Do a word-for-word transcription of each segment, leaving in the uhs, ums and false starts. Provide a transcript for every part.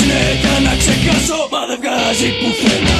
συνέχεια να ξεχάσω, μα δεν βγάζει πουθενά.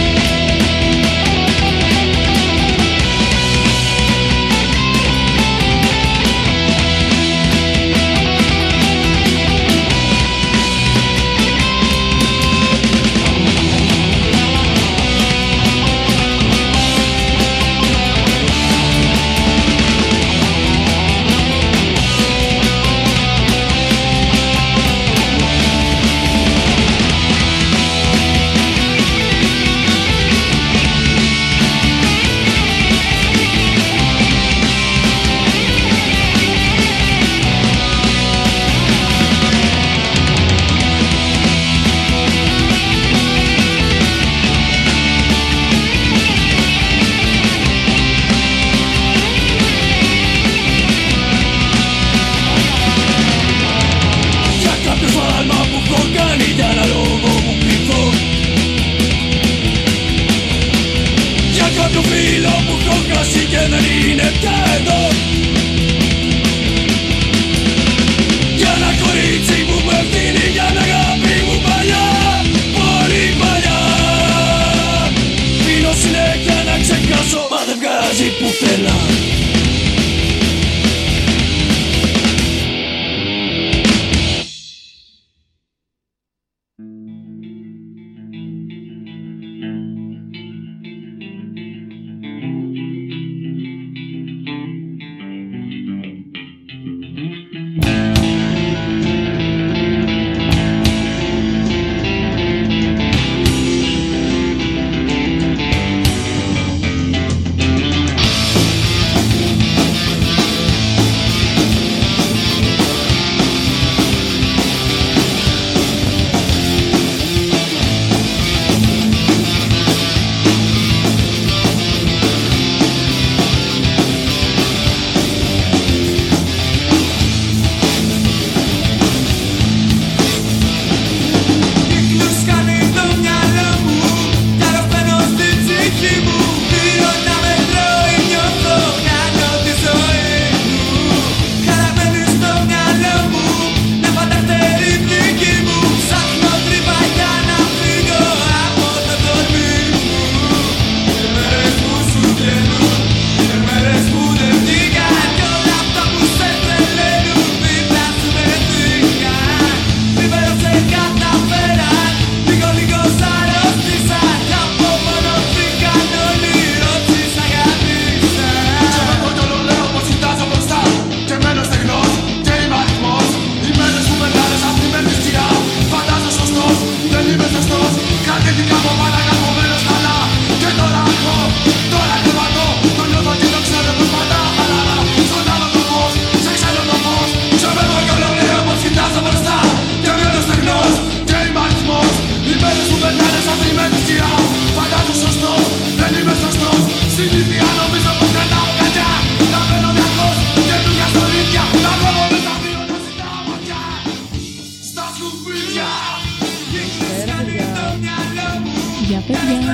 Για παιδιά.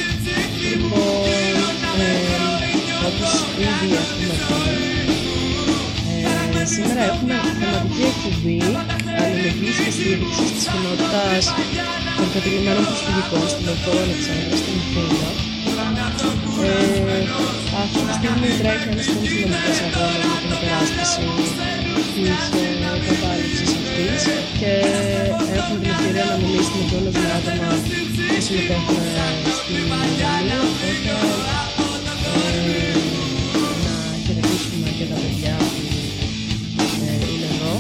Λοιπόν, ε, όπως ήδη έχουμε πει, ε, σήμερα έχουμε θεματική εκπομπή αλληλεγγύης και στήριξης της κοινότητας των κατηλημμένων προσφυγικών στην Οδό Αλεξάνδρα, στην Αθήνα. Ε, αυτή τη στιγμή τρέχει ένας πολύ σημαντικός αγώνας για την υπεράσπιση της ε, κατάληψης αυτής και έχουμε την ευκαιρία να μιλήσουμε και όλες με άτομα που συμμετέχουν στην Ιδανία, οπότε ε, να χαιρετήσουμε και τα παιδιά που ε, είναι εδώ.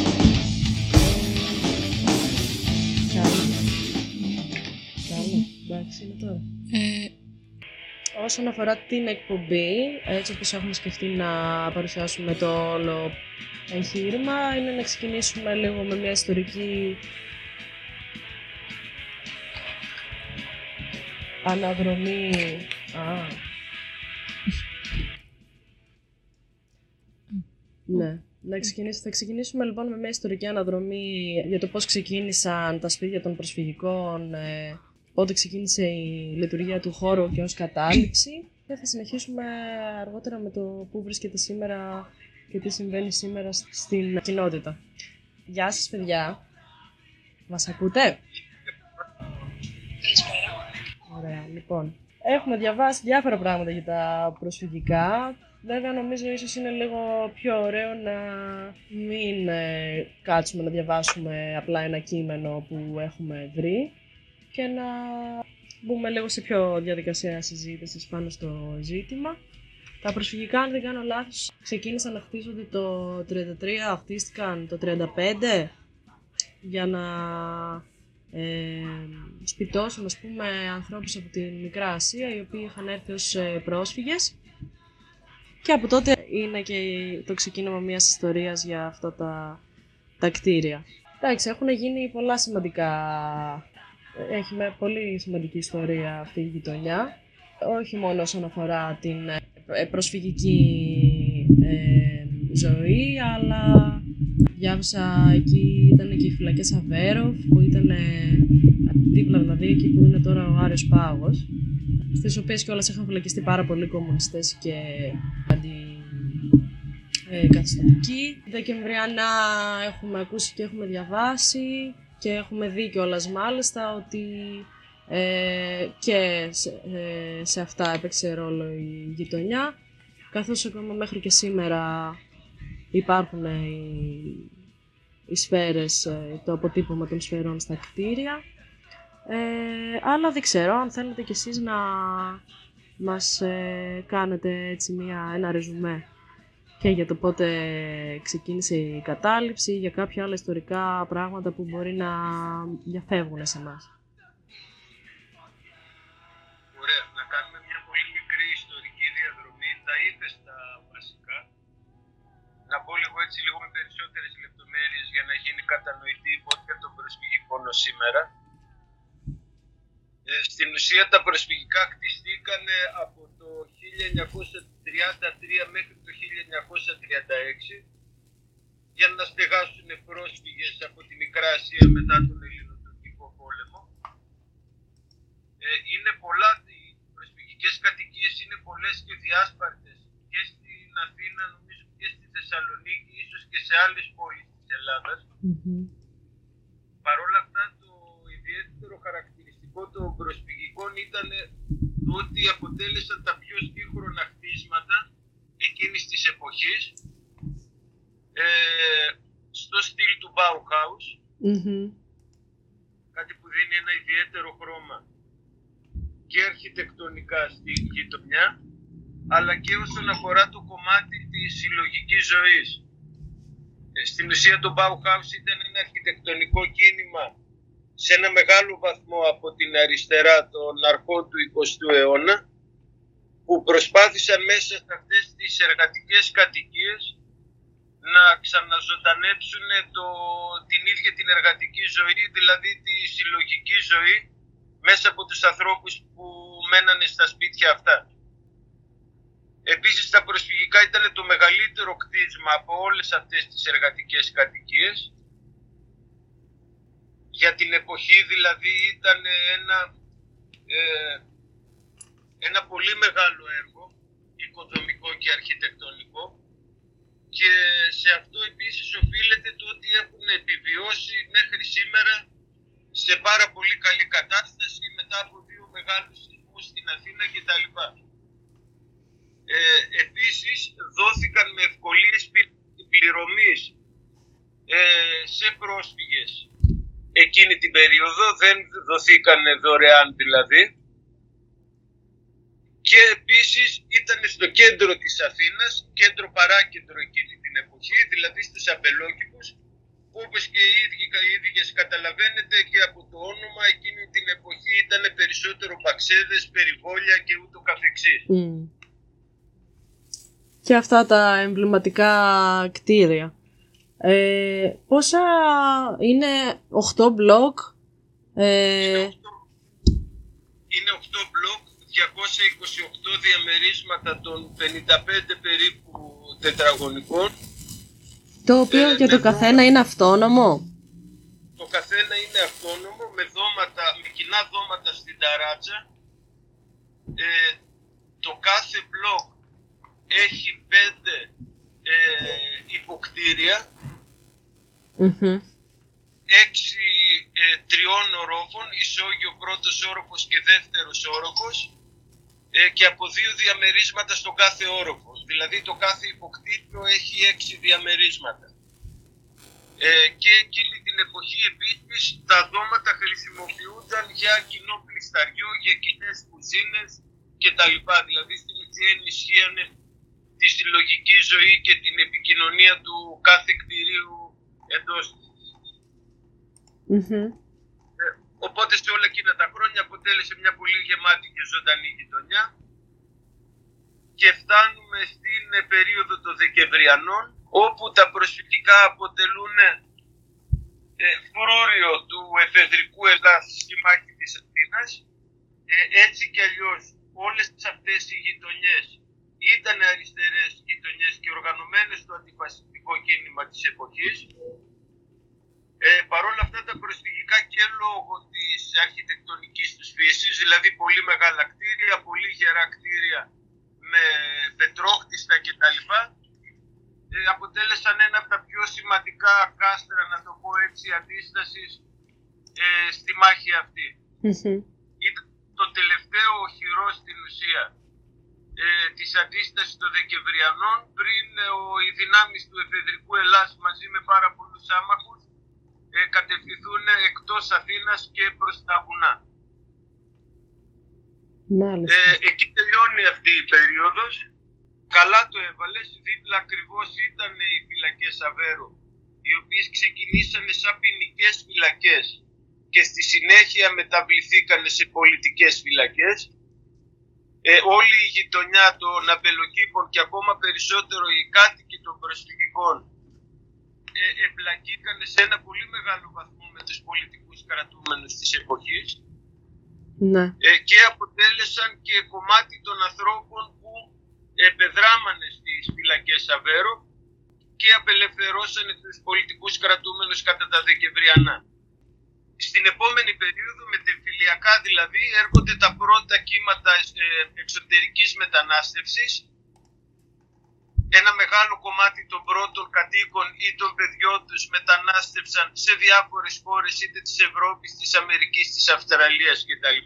Καλό. Καλό, εντάξει είναι τώρα. Ε... Όσον αφορά την εκπομπή, έτσι όπως έχουμε σκεφτεί να παρουσιάσουμε το όλο εγχείρημα, είναι να ξεκινήσουμε λίγο με μια ιστορική αναδρομή. Α. Ναι. Να ξεκινήσουμε. Θα ξεκινήσουμε λοιπόν με μια ιστορική αναδρομή για το πώς ξεκίνησαν τα σπίτια των προσφυγικών, ε, πότε ξεκίνησε η λειτουργία του χώρου και ως κατάληψη, και θα συνεχίσουμε αργότερα με το πού βρίσκεται σήμερα και τι συμβαίνει σήμερα στην κοινότητα. Γεια σας παιδιά. Μας ακούτε? Ωραία, λοιπόν. Έχουμε διαβάσει διάφορα πράγματα για τα προσφυγικά. Βέβαια, νομίζω ίσως είναι λίγο πιο ωραίο να μην ε, κάτσουμε να διαβάσουμε απλά ένα κείμενο που έχουμε βρει και να μπούμε λίγο σε πιο διαδικασία συζήτησης πάνω στο ζήτημα. Τα προσφυγικά, αν δεν κάνω λάθος, ξεκίνησαν να χτίζονται το τριάντα τρία, χτίστηκαν το τριάντα πέντε για να ε, σπιτώσουν, ας πούμε, ανθρώπους από την Μικρά Ασία, οι οποίοι είχαν έρθει ως πρόσφυγες. Και από τότε είναι και το ξεκίνημα μιας ιστορίας για αυτά τα, τα κτίρια. Εντάξει, έχουν γίνει πολλά σημαντικά, έχει με πολύ σημαντική ιστορία αυτή η γειτονιά. Όχι μόνο όσον αφορά την προσφυγική ε, ζωή, αλλά διάβασα εκεί ήταν και οι φυλακές Αβέροφ, που ήταν δίπλα δηλαδή εκεί που είναι τώρα ο Άριος Πάγος, στις οποίες κιόλας είχαν φυλακιστεί πάρα πολλοί κομμουνιστές και αντικαταστατικοί. Δεκεμβριανά έχουμε ακούσει και έχουμε διαβάσει και έχουμε δει κιόλας μάλιστα ότι ε, και σε, ε, σε αυτά έπαιξε ρόλο η γειτονιά, καθώς ακόμα μέχρι και σήμερα υπάρχουν οι, οι σφαίρες, το αποτύπωμα των σφαιρών στα κτίρια. Ε, αλλά δεν ξέρω αν θέλετε κι εσείς να μας ε, κάνετε έτσι μια, ένα ρεζουμέ και για το πότε ξεκίνησε η κατάληψη, για κάποια άλλα ιστορικά πράγματα που μπορεί να διαφεύγουν σε εμάς. Ωραία, να κάνουμε μια πολύ μικρή ιστορική διαδρομή, τα είδες τα βασικά. Να πω λίγο έτσι λίγο με περισσότερες λεπτομέρειες για να γίνει κατανοητή η υπόθεση των προσφυγικών ως σήμερα. Ε, στην ουσία τα προσφυγικά χτιστήκαν από το χίλια εννιακόσια τριάντα τρία μέχρι το χίλια εννιακόσια τριάντα έξι για να στεγάσουν πρόσφυγες από τη Μικρά Ασία μετά τον Ελληνοτουρκικό πόλεμο. Ε, είναι πολλά, οι προσφυγικές κατοικίες είναι πολλές και διάσπαρτες και στην Αθήνα, νομίζω και στη Θεσσαλονίκη, ίσως και σε άλλες πόλεις της Ελλάδας. Mm-hmm. Παρ' όλα αυτά το ιδιαίτερο χαρακτηριστικό των προσφυγικών ήταν το ότι αποτέλεσαν τα πιο σύγχρονα χτίσματα εκείνης της εποχής, ε, στο στυλ του Bauhaus, mm-hmm. κάτι που δίνει ένα ιδιαίτερο χρώμα και αρχιτεκτονικά στη γειτονιά, αλλά και όσον αφορά το κομμάτι της συλλογικής ζωής. Ε, στην ουσία το Bauhaus ήταν ένα αρχιτεκτονικό κίνημα σε ένα μεγάλο βαθμό από την αριστερά των αρχών του εικοστού αιώνα, που προσπάθησαν μέσα σε αυτές τις εργατικές κατοικίες να ξαναζωντανέψουν το, την ίδια την εργατική ζωή, δηλαδή τη συλλογική ζωή, μέσα από τους ανθρώπους που μένανε στα σπίτια αυτά. Επίσης τα προσφυγικά ήταν το μεγαλύτερο κτίσμα από όλες αυτές τις εργατικές κατοικίες. Για την εποχή δηλαδή ήταν ένα, ε, ένα πολύ μεγάλο έργο, οικοδομικό και αρχιτεκτονικό, και σε αυτό επίσης οφείλεται το ότι έχουν επιβιώσει μέχρι σήμερα σε πάρα πολύ καλή κατάσταση μετά από δύο μεγάλους σεισμούς στην Αθήνα κτλ. Ε, επίσης δόθηκαν με ευκολίες πληρωμής ε, σε πρόσφυγες εκείνη την περίοδο, δεν δοθήκαν δωρεάν δηλαδή, και επίσης ήταν στο κέντρο της Αθήνας, κέντρο παράκεντρο εκείνη την εποχή, δηλαδή στους αμπελόκηπους, που όπως και οι ίδιοι, οι ίδιες καταλαβαίνετε και από το όνομα, εκείνη την εποχή ήταν περισσότερο παξέδες, περιβόλια και ούτω καθεξής. Mm. Και αυτά τα εμβληματικά κτίρια. Ε, πόσα είναι, οκτώ μπλοκ? Ε... Είναι οκτώ μπλοκ, διακόσια είκοσι οκτώ διαμερίσματα των πενήντα πέντε περίπου τετραγωνικών. Το οποίο ε, και το καθένα είναι αυτόνομο. Το καθένα είναι αυτόνομο, με, δώματα, με κοινά δώματα στην ταράτσα. Ε, το κάθε μπλοκ έχει πέντε ε, υποκτήρια, mm-hmm. έξι τριών ορόφων, ισόγειο πρώτος όροφος και δεύτερος όροφος, ε, και από δύο διαμερίσματα στον κάθε όροφο. Δηλαδή το κάθε υποκτήριο έχει έξι διαμερίσματα. Ε, και εκείνη την εποχή επίσης τα δώματα χρησιμοποιούνταν για κοινό πλησταριό, για κοινές κουζίνες κτλ. Δηλαδή στην ουσία ενισχύανε τη συλλογική ζωή και την επικοινωνία του κάθε κτηρίου εντός της. Mm-hmm. Ε, οπότε σε όλα εκείνα τα χρόνια αποτέλεσε μια πολύ γεμάτη και ζωντανή γειτονιά και φτάνουμε στην περίοδο των Δεκεμβριανών, όπου τα προσφυγικά αποτελούν ε, φρούριο του εφεδρικού Ελλάς στη μάχη της Αθήνας. Ε, έτσι κι αλλιώς όλες αυτές οι γειτονιές ήταν αριστερές γειτονιές και οργανωμένες στο αντιφασιστικό κίνημα της εποχής. Ε, Παρ' όλα αυτά τα προσφυγικά και λόγω της αρχιτεκτονικής τους φύσης, δηλαδή πολύ μεγάλα κτίρια, πολύ γερά κτίρια με πετρόχτιστα κτλ, ε, αποτέλεσαν ένα από τα πιο σημαντικά κάστρα, να το πω έτσι, αντίστασης ε, στη μάχη αυτή. Mm-hmm. Ήταν το τελευταίο οχυρό στην ουσία ε, της αντίστασης των Δεκεμβριανών, πριν ε, ο, οι δυνάμεις του εφεδρικού Ελλάς μαζί με πάρα πολλούς άμαχους ε, κατευθυνθούν εκτός Αθήνας και προς τα βουνά. Μάλιστα. Ε, εκεί τελειώνει αυτή η περίοδος. Καλά το έβαλες, δίπλα ακριβώς ήταν οι φυλακές Αβέρου, οι οποίες ξεκινήσανε σαν ποινικές φυλακές και στη συνέχεια μεταβληθήκαν σε πολιτικές φυλακές. Ε, όλη η γειτονιά των αμπελοκήπων και ακόμα περισσότερο οι κάτοικοι των προσφυγικών ε, εμπλακήκαν σε ένα πολύ μεγάλο βαθμό με τους πολιτικούς κρατούμενους της εποχής. Ναι. Ε, και αποτέλεσαν και κομμάτι των ανθρώπων που επεδράμανε στις φυλακές Αβέρο και απελευθερώσανε τους πολιτικούς κρατούμενους κατά τα Δεκεμβριανά. Στην επόμενη περίοδο, με την φιλιακά δηλαδή, έρχονται τα πρώτα κύματα εξωτερικής μετανάστευσης. Ένα μεγάλο κομμάτι των πρώτων κατοίκων ή των παιδιών τους μετανάστευσαν σε διάφορες χώρες, είτε της Ευρώπης, της Αμερικής, της Αυστραλίας κτλ.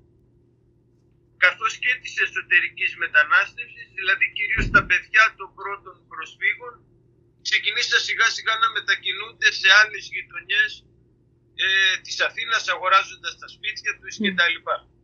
Καθώς και της εσωτερικής μετανάστευσης, δηλαδή κυρίως τα παιδιά των πρώτων προσφύγων, ξεκινήσαν σιγά σιγά να μετακινούνται σε άλλες γειτονιές ε, της Αθήνας, αγοράζοντας τα σπίτια τους mm. κτλ.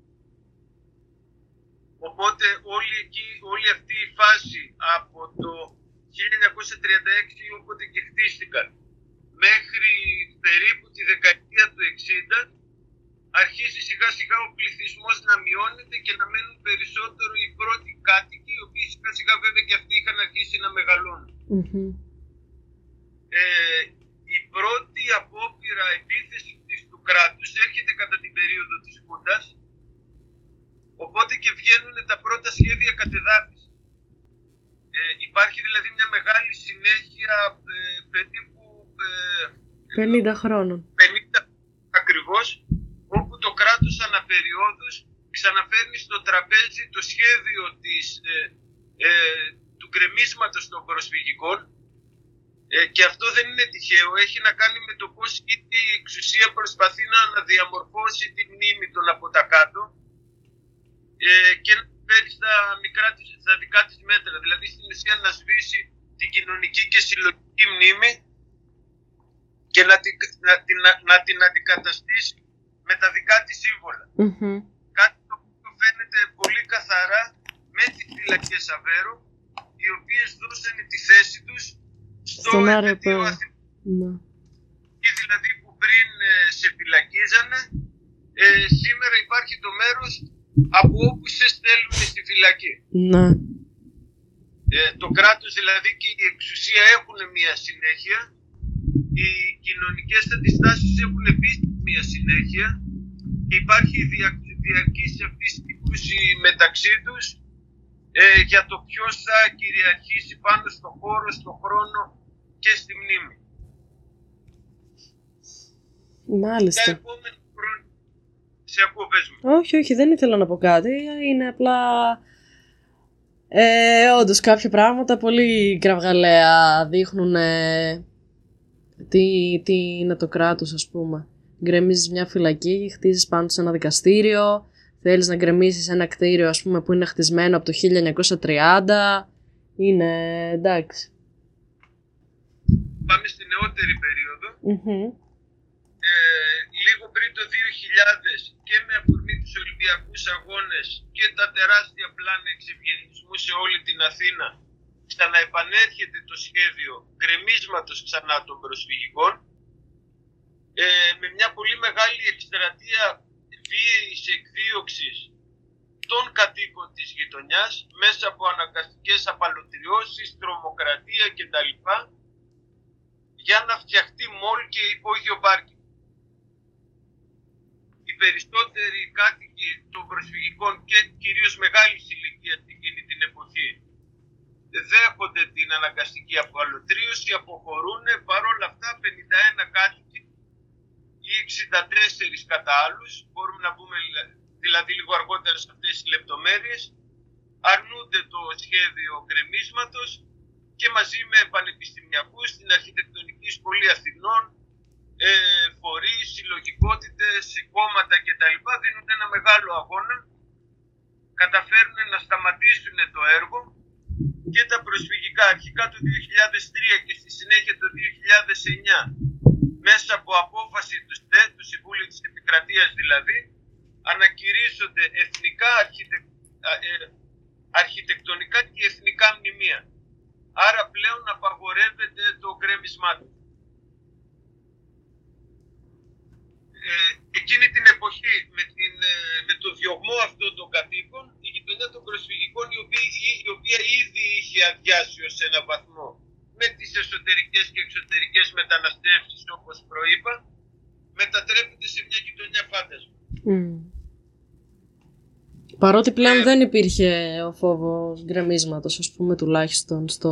Οπότε όλη, εκεί, όλη αυτή η φάση από το χίλια εννιακόσια τριάντα έξι, όποτε και χτίστηκαν, μέχρι περίπου τη δεκαετία του εξήντα, αρχίζει σιγά σιγά ο πληθυσμός να μειώνεται και να μένουν περισσότερο οι πρώτοι κάτοικοι, οι οποίοι σιγά σιγά βέβαια και αυτοί είχαν αρχίσει να μεγαλώνουν. Mm-hmm. Ε, η πρώτη απόπειρα επίθεση του κράτους έρχεται κατά την περίοδο της Χούντας, οπότε και βγαίνουν τα πρώτα σχέδια κατεδάφισης. Ε, υπάρχει δηλαδή μια μεγάλη συνέχεια ε, περίπου ε, πενήντα χρόνων. πενήντα ακριβώς, όπου το κράτος αναπεριόδους ξαναφέρνει στο τραπέζι το σχέδιο της, ε, ε, του γκρεμίσματος των προσφυγικών, ε, και αυτό δεν είναι τυχαίο, έχει να κάνει με το πώς η εξουσία προσπαθεί να αναδιαμορφώσει τη μνήμη των από τα κάτω ε, και να φέρει στα, μικρά, στα δικά της μέτρα, δηλαδή στην ουσία να σβήσει την κοινωνική και συλλογική μνήμη και να την, να, την, να, να την αντικαταστήσει με τα δικά της σύμβολα. Mm-hmm. Κάτι το οποίο φαίνεται πολύ καθαρά με τις φυλακές Αβέρου, οι οποίες δώσανε τη θέση τους στο εφετείο Αθηνών. Και δηλαδή που πριν ε, σε φυλακίζανε, ε, σήμερα υπάρχει το μέρος από όπου σε στέλνουν στη φυλακή. Ναι. Ε, το κράτος δηλαδή και η εξουσία έχουν μια συνέχεια, οι κοινωνικές αντιστάσεις έχουν επίσης μια συνέχεια και υπάρχει δια, διαρκής αυτή η σύγκρουση μεταξύ τους ε, για το ποιος θα κυριαρχήσει πάνω στο χώρο, στο χρόνο και στη μνήμη. Μάλιστα. Τα επόμενα χρόνια. Σε ακούω, πες μου. Όχι, όχι, δεν ήθελα να πω κάτι. Είναι απλά ε, όντως κάποια πράγματα πολύ κραυγαλαία δείχνουν ε, τι, τι είναι το κράτος, ας πούμε. γκρεμίζεις μια φυλακή, χτίζεις πάνω σε ένα δικαστήριο, θέλεις να γκρεμίσεις ένα κτίριο, ας πούμε, που είναι χτισμένο από το χίλια εννιακόσια τριάντα. Είναι εντάξει. Πάμε στη νεότερη περίοδο. Mm-hmm. Ε, λίγο πριν το δύο χιλιάδες και με αφορμή τους Ολυμπιακούς Αγώνες και τα τεράστια πλάνα εξευγενισμού σε όλη την Αθήνα, ξαναεπανέρχεται το σχέδιο γκρεμίσματος ξανά των προσφυγικών, ε, με μια πολύ μεγάλη εκστρατεία βίαιης εκδίωξης των κατοίκων της γειτονιάς μέσα από αναγκαστικές απαλωτριώσεις, τρομοκρατία κτλ. Για να φτιαχτεί μόλ και υπόγειο πάρκινγκ. Οι περισσότεροι κάτοικοι των προσφυγικών και κυρίως μεγάλης ηλικίας εκείνη την εποχή δέχονται την αναγκαστική απαλωτρίωση, αποχωρούν, παρόλα αυτά πενήντα ένα κάτοικοι ή εξήντα τέσσερα κατά άλλους, μπορούμε να πούμε δηλαδή λίγο αργότερα σε αυτές τις λεπτομέρειες, αρνούνται το σχέδιο γκρεμίσματος και μαζί με πανεπιστημιακούς στην Αρχιτεκτονική Σχολή Αθηνών, ε, φορείς, συλλογικότητες, κόμματα κτλ. Δίνουν ένα μεγάλο αγώνα, καταφέρουν να σταματήσουν το έργο και τα προσφυγικά αρχικά το δύο χιλιάδες τρία και στη συνέχεια το δύο χιλιάδες εννιά μέσα από απόφαση του ΣΤΕ, του Συμβούλου της Επικρατείας δηλαδή, ανακηρύσσονται εθνικά αρχιτεκ... ε, αρχιτεκτονικά και εθνικά μνημεία. Άρα πλέον απαγορεύεται το γκρέμισμά του. Ε, εκείνη την εποχή με, την, με το διωγμό αυτών των κατοίκων, η γειτονιά των προσφυγικών, η οποία, η οποία ήδη είχε αδειάσει ως ένα βαθμό με τις εσωτερικές και εξωτερικές μεταναστεύσεις, όπως προείπα, μετατρέπεται σε μια γειτονιά φάντασμα. Mm. Παρότι πλέον ε, δεν υπήρχε ο φόβος γκρεμίσματος, ας πούμε, τουλάχιστον στο,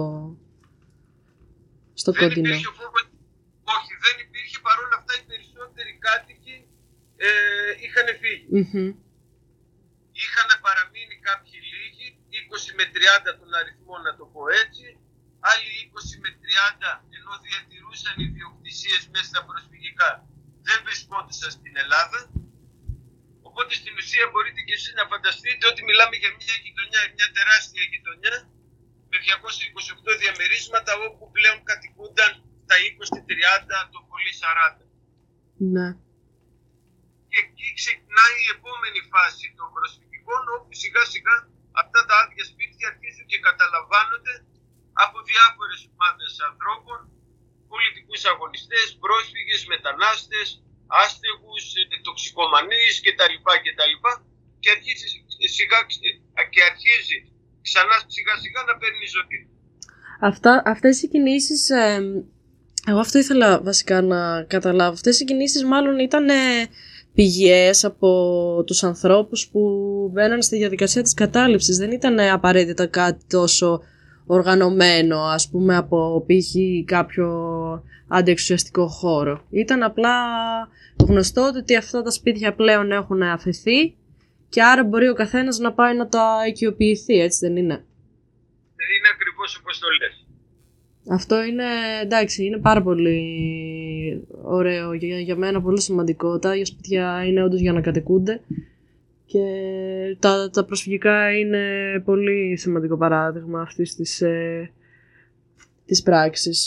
στο δεν κοντινό. Υπήρχε ο φόβος, όχι, δεν υπήρχε, παρόλα αυτά οι περισσότεροι κάτοικοι ε, είχαν φύγει. Mm-hmm. Είχαν παραμείνει κάποιοι λίγοι, είκοσι με τριάντα τον αριθμό να το πω έτσι, άλλοι είκοσι με τριάντα ενώ διατηρούσαν ιδιοκτησίες μέσα στα προσφυγικά δεν βρισκόντουσαν στην Ελλάδα. Οπότε στην ουσία μπορείτε και εσείς να φανταστείτε ότι μιλάμε για μια γειτονιά, μια τεράστια γειτονιά με διακόσια είκοσι οκτώ διαμερίσματα όπου πλέον κατοικούνταν τα είκοσι τριάντα, το πολύ σαράντα. Ναι. Και εκεί ξεκινάει η επόμενη φάση των προσφυγικών, όπου σιγά σιγά αυτά τα άδεια σπίτια αρχίζουν και καταλαμβάνονται από διάφορες ομάδες ανθρώπων, πολιτικούς αγωνιστές, πρόσφυγες, μετανάστες, άστεγους, τοξικομανείς κτλ. κτλ. Και αρχίζει, σιγά, και αρχίζει ξανά σιγά σιγά να παίρνει ζωή. Αυτά, αυτές οι κινήσεις, ε, εγώ αυτό ήθελα βασικά να καταλάβω, αυτές οι κινήσεις μάλλον ήταν ε, πηγές από τους ανθρώπους που μπαίναν στη διαδικασία της κατάληψης, δεν ήταν ε, απαραίτητα κάτι τόσο οργανωμένο, ας πούμε, από π.χ. κάποιο αντιεξουσιαστικό χώρο. Ήταν απλά γνωστό ότι αυτά τα σπίτια πλέον έχουν αφαιθεί και άρα μπορεί ο καθένας να πάει να τα οικειοποιηθεί, έτσι δεν είναι? Είναι ακριβώς όπως το λες. Αυτό είναι, εντάξει, είναι πάρα πολύ ωραίο για, για μένα, πολύ σημαντικό. Τα ίδια σπίτια είναι όντως για να κατοικούνται και τα, τα προσφυγικά είναι πολύ σημαντικό παράδειγμα αυτής της, ε, της πράξης.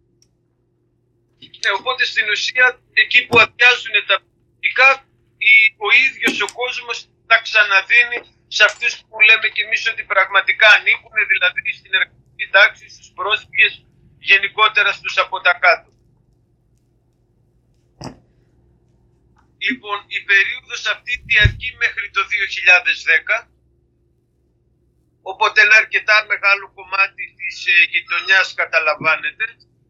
Ναι, οπότε στην ουσία εκεί που αδειάζουν τα προσφυγικά, ο ίδιος ο κόσμος τα ξαναδίνει σε αυτούς που λέμε κι εμείς ότι πραγματικά ανήκουν, δηλαδή στην εργατική τάξη, στους πρόσφυγες, γενικότερα στους από τα κάτω. Λοιπόν, η περίοδος αυτή διαρκεί μέχρι το δύο χιλιάδες δέκα, οπότε ένα αρκετά μεγάλο κομμάτι της ε, γειτονιάς καταλαμβάνεται.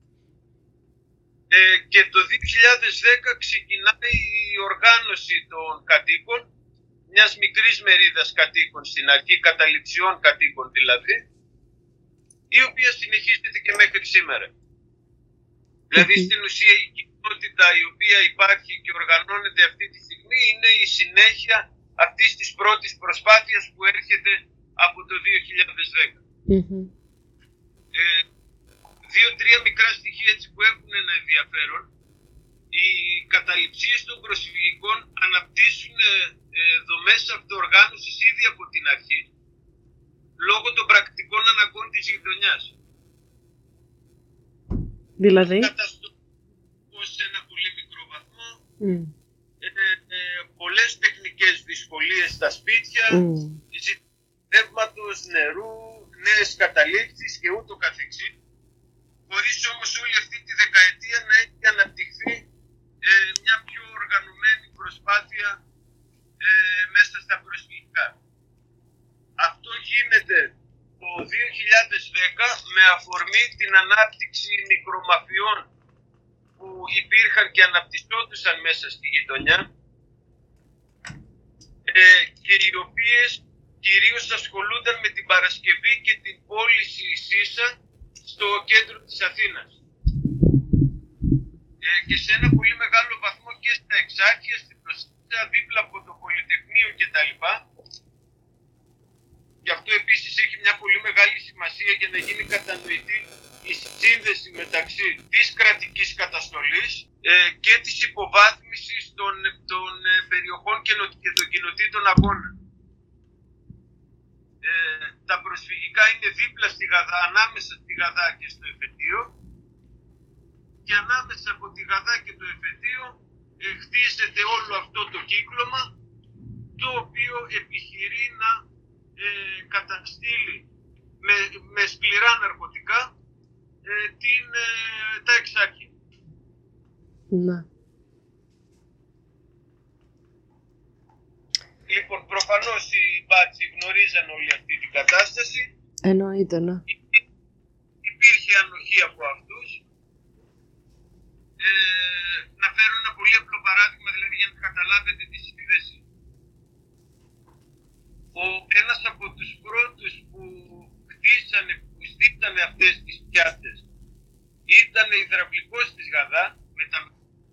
Ε, και το δύο χιλιάδες δέκα ξεκινάει η οργάνωση των κατοίκων, μιας μικρής μερίδας κατοίκων στην αρχή, καταληψιών κατοίκων δηλαδή, η οποία συνεχίζεται και μέχρι σήμερα. Δηλαδή στην ουσία η κοινότητα η οποία υπάρχει και οργανώνεται αυτή τη στιγμή είναι η συνέχεια αυτής της πρώτης προσπάθειας που έρχεται από το δύο χιλιάδες δέκα. Mm-hmm. Ε, Δύο-τρία μικρά στοιχεία έτσι που έχουν ένα ενδιαφέρον. οι καταληψίες των προσφυγικών αναπτύσσουν ε, ε, δομές αυτοοργάνωσης ήδη από την αρχή, λόγω των πρακτικών αναγκών της γειτονιάς. Δηλαδή? Καταστροφή σε ένα πολύ μικρό βαθμό, Mm. ε, ε, πολλές τεχνικές δυσκολίες στα σπίτια, Mm. ζητήματος νερού, νέες καταλήψεις και ούτω καθεξής, χωρίς όμως όλη αυτή τη δεκαετία να έχει αναπτυχθεί ε, μια πιο οργανωμένη προσπάθεια ε, μέσα στα προσφυγικά. Αυτό γίνεται το δύο χιλιάδες δέκα με αφορμή την ανάπτυξη μικρομαφιών που υπήρχαν και αναπτυσσόντουσαν μέσα στη γειτονιά ε, και οι οποίες κυρίως ασχολούνταν με την παρασκευή και την πώληση σίσα στο κέντρο της Αθήνας. Ε, και σε ένα πολύ μεγάλο βαθμό και στα Εξάρχεια, στην Προσύσα, δίπλα από το Πολυτεχνείο κτλ. Γι' αυτό επίσης έχει μια πολύ μεγάλη σημασία για να γίνει κατανοητή η σύνδεση μεταξύ της κρατικής καταστολής ε, και της υποβάθμισης των, των ε, περιοχών και, νο, και των κοινοτήτων αγώνα. Ε, τα προσφυγικά είναι δίπλα στη Γαδά, ανάμεσα στη Γαδά και στο Εφετείο, και ανάμεσα από τη Γαδά και το Εφετείο ε, χτίζεται όλο αυτό το κύκλωμα, το οποίο επιχειρεί να ε, καταστήλει με, με σκληρά ναρκωτικά ε, την, ε, τα Εξάρχεια. Ναι. Λοιπόν, προφανώς οι μπάτσοι γνωρίζαν όλη αυτή την κατάσταση. Εννοείται, ναι. Υπήρχε ανοχή από αυτούς. Ε, να φέρω ένα πολύ απλό παράδειγμα, δηλαδή για να καταλάβετε τη σύνδεση. Ο, ένας από τους πρώτους που χτίσανε, που στήσανε αυτές τις πιάτες ήταν υδραυλικός της Γαδά, με τα...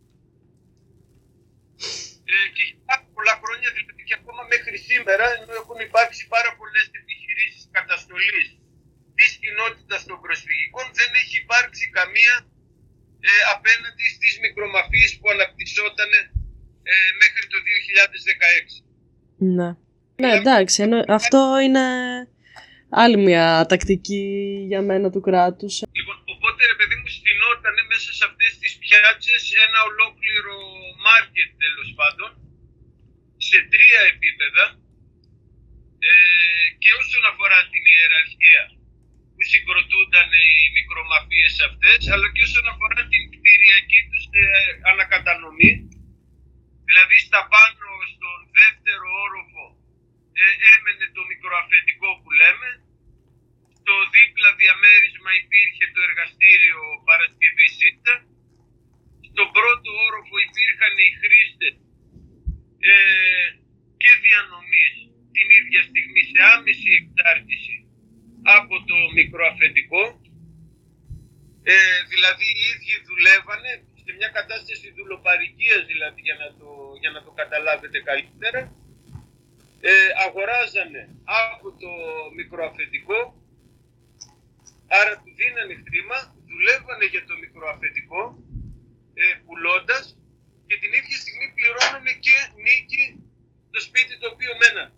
ε, και για πάρα πολλά χρόνια, δηλαδή και ακόμα μέχρι σήμερα, ενώ έχουν υπάρξει πάρα πολλές επιχειρήσεις καταστολής της κοινότητας των προσφυγικών, δεν έχει υπάρξει καμία ε, απέναντι στις μικρομαφίες που αναπτυσσόταν ε, μέχρι το δύο χιλιάδες δεκαέξι. Ναι. Ναι, εντάξει, ενώ, αυτό είναι άλλη μια τακτική για μένα του κράτους. Λοιπόν, οπότε ρε παιδί μου στηνότανε μέσα σε αυτές τις πιάτσες ένα ολόκληρο μάρκετ, τέλος πάντων, σε τρία επίπεδα, ε, και όσον αφορά την ιεραρχία που συγκροτούνταν οι μικρομαφίες αυτές, αλλά και όσον αφορά την κτηριακή τους ε, ανακατανομή, δηλαδή στα πάνω στον δεύτερο όροφο ε, έμενε το μικροαφεντικό που λέμε, στο δίπλα διαμέρισμα υπήρχε το εργαστήριο Παρασκευή ΣΥΤΑ, στον πρώτο όροφο υπήρχαν οι χρήστες ε, και διανομής την ίδια στιγμή σε άμεση εξάρτηση από το μικροαφεντικό, ε, δηλαδή οι ίδιοι δουλεύανε σε μια κατάσταση δουλοπαρικίας, δηλαδή για να το, για να το καταλάβετε καλύτερα, ε, αγοράζανε από το μικροαφεντικό, άρα του δίνανε χρήμα, δουλεύανε για το μικροαφεντικό, ε, πουλώντας, και την ίδια στιγμή πληρώνανε και νίκη το σπίτι το οποίο μέναν.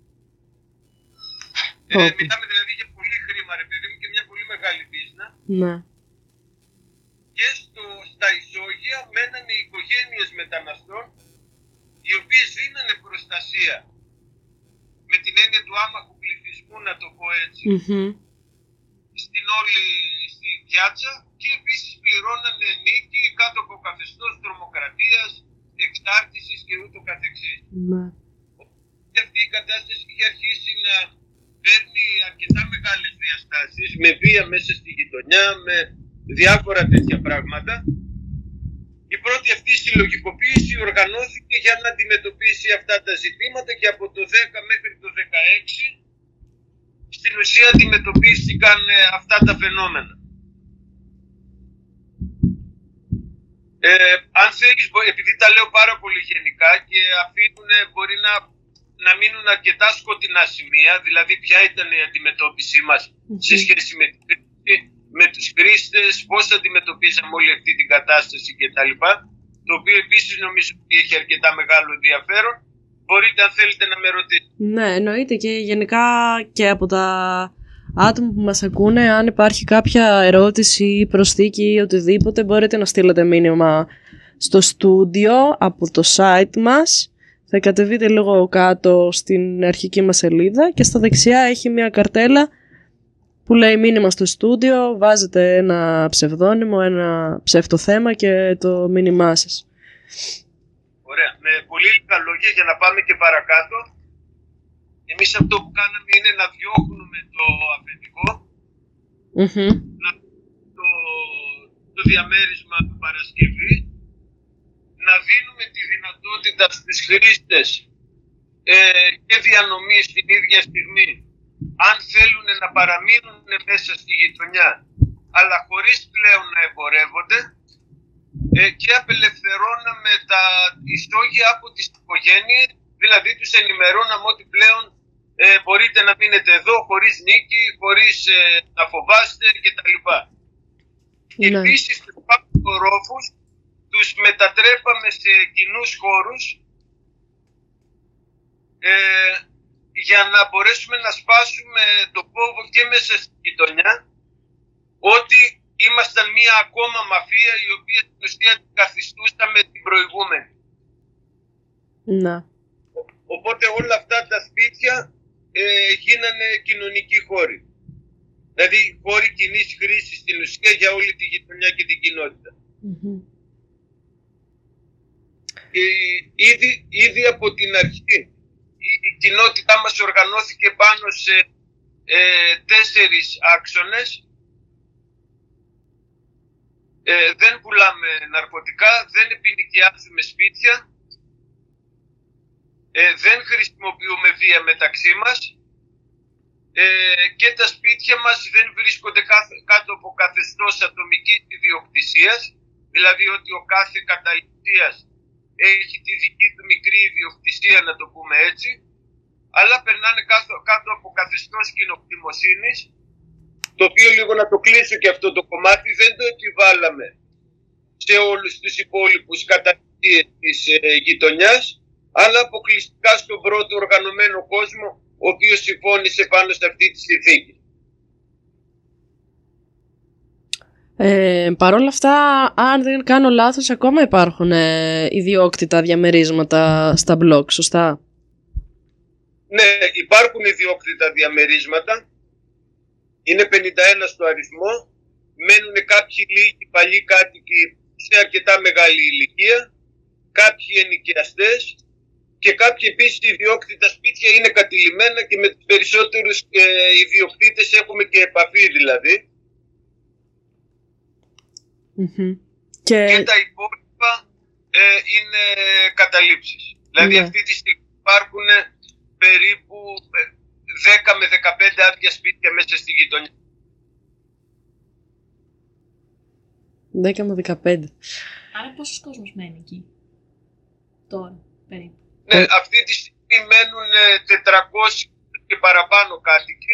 Ε, Okay. Μιλάμε δηλαδή για πολύ χρήμα, ρε παιδί μου, και μια πολύ μεγάλη πίσνα. Ναι. Και στο, στα ισόγεια μένανε οι οικογένειες μεταναστών, οι οποίες δίνανε προστασία, με την έννοια του άμαχου πληθυσμού, να το πω έτσι, Mm-hmm. στην όλη στη πιάτσα, και επίσης πληρώνανε νίκη κάτω από καθεστώς τρομοκρατίας, εξάρτησης και ούτω καθεξής. Ναι. Και αυτή η κατάσταση είχε αρχίσει να παίρνει αρκετά μεγάλες διαστάσεις, με βία μέσα στη γειτονιά, με διάφορα τέτοια πράγματα. Η πρώτη αυτή συλλογικοποίηση οργανώθηκε για να αντιμετωπίσει αυτά τα ζητήματα, και από το δέκα μέχρι το δεκαέξι στην ουσία αντιμετωπίστηκαν ε, αυτά τα φαινόμενα. Ε, αν θέλεις, επειδή τα λέω πάρα πολύ γενικά και αφήνουν, μπορεί να, να μείνουν αρκετά σκοτεινά σημεία, δηλαδή ποια ήταν η αντιμετώπιση μας σε σχέση με, με τους χρήστες, πώς αντιμετωπίζαμε όλη αυτή την κατάσταση κτλ. το οποίο επίσης νομίζω ότι έχει αρκετά μεγάλο ενδιαφέρον. Μπορείτε αν θέλετε να με ρωτήσετε. Ναι, εννοείται, και γενικά και από τα άτομα που μας ακούνε, αν υπάρχει κάποια ερώτηση ή προσθήκη ή οτιδήποτε, μπορείτε να στείλετε μήνυμα στο στούντιο από το site μας. Θα κατεβείτε λίγο κάτω στην αρχική μας σελίδα και στα δεξιά έχει μια καρτέλα που λέει μήνυμα στο στούντιο, βάζετε ένα ψευδόνυμο, ένα ψευτοθέμα και το μήνυμά σας. Ωραία. Με πολύ λίγα λόγια για να πάμε και παρακάτω. Εμείς αυτό που κάναμε είναι να διώχνουμε το αφεντικό, Mm-hmm. το, το διαμέρισμα του Παρασκευή, να δίνουμε τη δυνατότητα στους χρήστες ε, και διανομή στην ίδια στιγμή, αν θέλουν να παραμείνουν μέσα στη γειτονιά, αλλά χωρίς πλέον να εμπορεύονται, ε, και απελευθερώναμε τα ιστόγια από τις οικογένειες, δηλαδή τους ενημερώναμε ότι πλέον ε, μπορείτε να μείνετε εδώ χωρίς νίκη, χωρίς ε, να φοβάστε κτλ. Και Ναι. επίσης τους ορόφους τους μετατρέπαμε σε κοινούς χώρους, ε, για να μπορέσουμε να σπάσουμε το φόβο και μέσα στη γειτονιά ότι ήμασταν μία ακόμα μαφία η οποία στην ουσία την καθιστούσαμε την προηγούμενη. Να. Οπότε όλα αυτά τα σπίτια ε, γίνανε κοινωνικοί χώροι. Δηλαδή χώροι κοινής χρήσης στην ουσία για όλη τη γειτονιά και την κοινότητα. Mm-hmm. Ε, ήδη, ήδη από την αρχή η, η κοινότητά μας οργανώθηκε πάνω σε ε, τέσσερις άξονες. Ε, δεν πουλάμε ναρκωτικά, δεν επινοικιάζουμε σπίτια, ε, δεν χρησιμοποιούμε βία μεταξύ μας, ε, και τα σπίτια μας δεν βρίσκονται κάτω από καθεστώς ατομικής ιδιοκτησίας, δηλαδή ότι ο κάθε καταληπτίας έχει τη δική του μικρή ιδιοκτησία, να το πούμε έτσι, αλλά περνάνε κάτω, κάτω από καθεστώς κοινοκτημοσύνης, το οποίο, λίγο να το κλείσω και αυτό το κομμάτι, δεν το επιβάλαμε σε όλους τους υπόλοιπους κατακτήτες της ε, γειτονιάς, αλλά αποκλειστικά στον πρώτο οργανωμένο κόσμο, ο οποίος συμφώνησε πάνω σε αυτή τη συνθήκη. Ε, Παρ' όλα αυτά, αν δεν κάνω λάθος, ακόμα υπάρχουν ε, ιδιόκτητα διαμερίσματα στα μπλοκ, σωστά? Ναι, υπάρχουν ιδιόκτητα διαμερίσματα. Είναι πενήντα ένα στο αριθμό. Μένουν κάποιοι λίγοι παλιοί κάτοικοι σε αρκετά μεγάλη ηλικία, κάποιοι ενοικιαστές και κάποιοι επίσης ιδιόκτητα σπίτια είναι κατηλημένα και με τους περισσότερους ε, ιδιοκτήτες έχουμε και επαφή δηλαδή. Mm-hmm. Και... και τα υπόλοιπα ε, είναι καταλήψεις. Δηλαδή Ναι. αυτή τη στιγμή υπάρχουν περίπου δέκα με δεκαπέντε άδεια σπίτια μέσα στη γειτονιά. δέκα με δεκαπέντε. Άρα πόσος κόσμος μένει εκεί τώρα περίπου? Ναι, αυτή τη στιγμή μένουν τετρακόσιοι και παραπάνω κάτοικοι.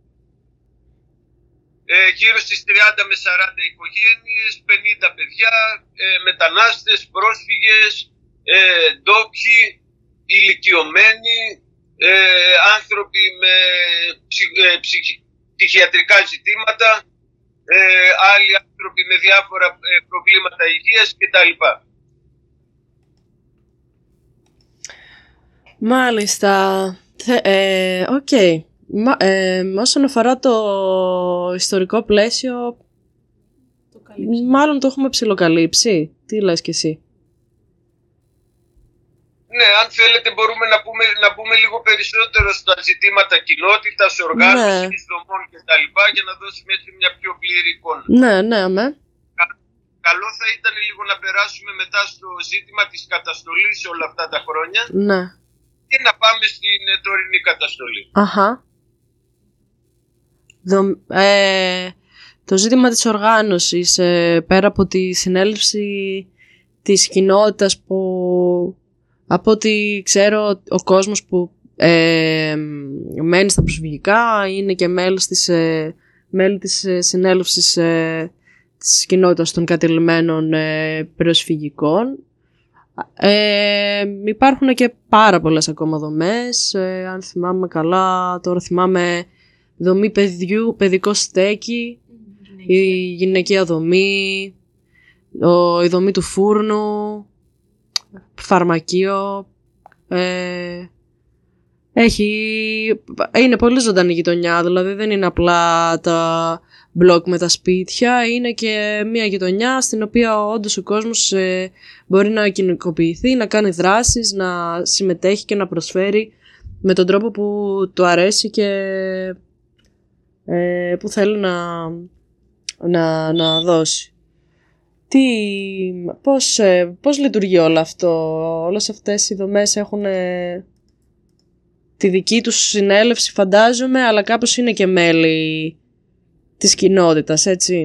Ε, γύρω στις τριάντα με σαράντα οικογένειες, πενήντα παιδιά, ε, μετανάστες, πρόσφυγες, ε, ντόπιοι, ηλικιωμένοι, ε, άνθρωποι με ψυχ, ε, ψυχ, ψυχιατρικά ζητήματα, ε, άλλοι άνθρωποι με διάφορα ε, προβλήματα υγείας κτλ. Μάλιστα. Οκ. Ε, okay. ε, όσον αφορά το ιστορικό πλαίσιο, Το καλύψαμε. μάλλον το έχουμε ψιλοκαλύψει. Τι λες κι εσύ? Ναι, αν θέλετε μπορούμε να πούμε, να πούμε λίγο περισσότερο στα ζητήματα κοινότητας, οργάνωσης, Ναι. δομών κτλ. Για να δώσουμε έτσι μια πιο πλήρη εικόνα. Ναι, ναι, αμέ. Καλό θα ήταν λίγο να περάσουμε μετά στο ζήτημα της καταστολής όλα αυτά τα χρόνια Ναι. και να πάμε στην ε, τωρινή καταστολή. Αχα. Δο, ε, το ζήτημα της οργάνωσης, ε, πέρα από τη συνέλευση της κοινότητας που, από ό,τι ξέρω, ο κόσμος που ε, μένει στα προσφυγικά είναι και μέλη της, ε, μέλη της ε, συνέλευσης ε, της κοινότητας των κατελημένων ε, προσφυγικών. Ε, υπάρχουν και πάρα πολλές ακόμα δομές. Ε, αν θυμάμαι καλά, τώρα θυμάμαι δομή παιδιού, παιδικό στέκι, η γυναικεία δομή, ο, η δομή του φούρνου, φαρμακείο. Ε, έχει, είναι πολύ ζωντανή γειτονιά, δηλαδή δεν είναι απλά τα μπλοκ με τα σπίτια, είναι και μια γειτονιά στην οποία όντως ο κόσμος ε, μπορεί να κοινωνικοποιηθεί, να κάνει δράσεις, να συμμετέχει και να προσφέρει με τον τρόπο που του αρέσει και ε, που θέλει να, να, να δώσει. Τι, πώς, ε, πώς λειτουργεί όλο αυτό, όλες αυτές οι δομές έχουν ε, τη δική τους συνέλευση φαντάζομαι, αλλά κάπως είναι και μέλη της κοινότητας, έτσι.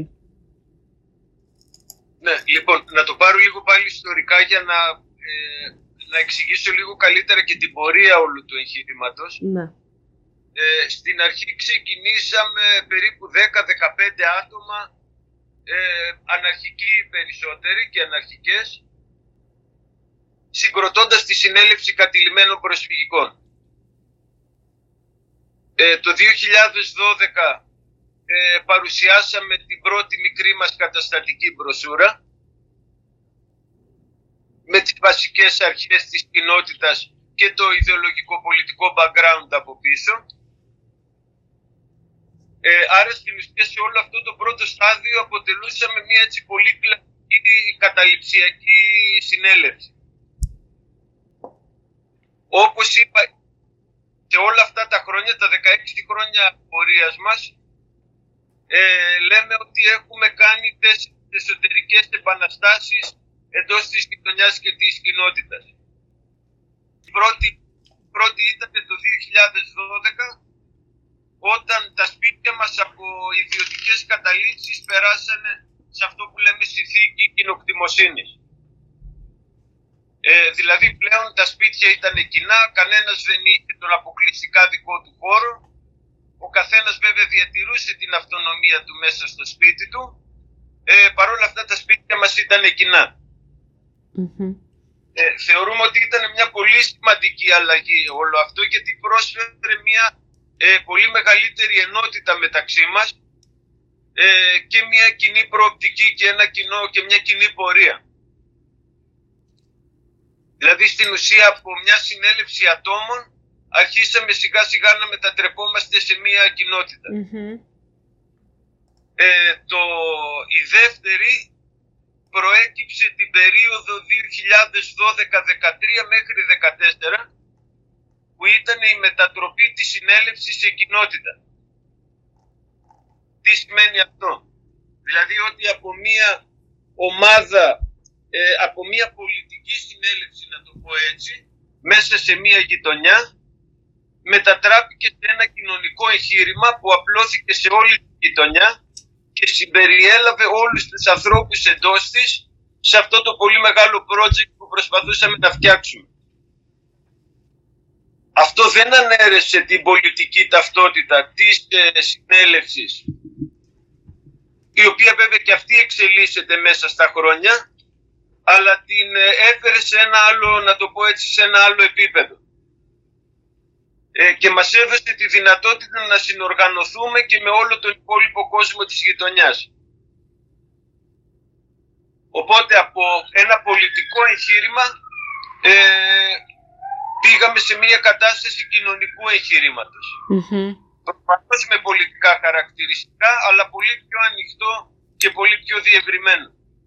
Ναι, λοιπόν, να το πάρω λίγο πάλι ιστορικά για να, ε, να εξηγήσω λίγο καλύτερα και την πορεία όλου του εγχείρηματος. Ναι. Ε, στην αρχή ξεκινήσαμε περίπου δέκα με δεκαπέντε άτομα, ε, αναρχικοί περισσότεροι και αναρχικές, συγκροτώντας τη συνέλευση κατηλημένων προσφυγικών. Ε, το δύο χιλιάδες δώδεκα ε, παρουσιάσαμε την πρώτη μικρή μας καταστατική μπροσούρα με τις βασικές αρχές της κοινότητας και το ιδεολογικό πολιτικό background από πίσω. Ε, άρα στην ουσία σε όλο αυτό το πρώτο στάδιο αποτελούσαμε μια έτσι πολύ κλασική καταληψιακή συνέλευση. Όπως είπα, σε όλα αυτά τα χρόνια, τα δεκαέξι χρόνια πορείας μας, ε, λέμε ότι έχουμε κάνει τέσσερις εσωτερικές επαναστάσεις εντός της γειτονιάς και της κοινότητας. Η πρώτη, πρώτη ήταν το δύο χιλιάδες δώδεκα, όταν τα σπίτια μας από ιδιωτικές καταλήψεις περάσανε σε αυτό που λέμε συνθήκη κοινοκτημοσύνης. Ε, δηλαδή πλέον τα σπίτια ήταν κοινά, κανένας δεν είχε τον αποκλειστικά δικό του χώρο, ο καθένας βέβαια διατηρούσε την αυτονομία του μέσα στο σπίτι του, ε, παρόλα αυτά τα σπίτια μας ήταν κοινά. Mm-hmm. Ε, θεωρούμε ότι ήταν μια πολύ σημαντική αλλαγή όλο αυτό, γιατί πρόσφερε μια ε, πολύ μεγαλύτερη ενότητα μεταξύ μας ε, και μια κοινή προοπτική και, ένα κοινό, και μια κοινή πορεία. Δηλαδή στην ουσία από μια συνέλευση ατόμων αρχίσαμε σιγά σιγά να μετατρεπόμαστε σε μια κοινότητα. Mm-hmm. Ε, το, η δεύτερη προέκυψε την περίοδο δύο χιλιάδες δώδεκα δεκατρία μέχρι δεκατέσσερα, που ήταν η μετατροπή της συνέλευσης σε κοινότητα. Τι σημαίνει αυτό? Δηλαδή ότι από μια ομάδα, ε, από μια πολιτική συνέλευση, να το πω έτσι, μέσα σε μια γειτονιά, μετατράπηκε σε ένα κοινωνικό εγχείρημα που απλώθηκε σε όλη τη γειτονιά και συμπεριέλαβε όλους τους ανθρώπους εντός της σε αυτό το πολύ μεγάλο project που προσπαθούσαμε να φτιάξουμε. Αυτό δεν ανέρεσε την πολιτική ταυτότητα της ε, συνέλευσης, η οποία βέβαια και αυτή εξελίσσεται μέσα στα χρόνια, αλλά την ε, έφερε σε ένα άλλο, να το πω έτσι, σε ένα άλλο επίπεδο. Ε, και μας έδωσε τη δυνατότητα να συνοργανωθούμε και με όλο τον υπόλοιπο κόσμο της γειτονιάς. Οπότε από ένα πολιτικό εγχείρημα ε, πήγαμε σε μια κατάσταση κοινωνικού εγχειρήματος. Mm-hmm. Προφανώς με πολιτικά χαρακτηριστικά, αλλά πολύ πιο ανοιχτό και πολύ πιο διευρυμένο.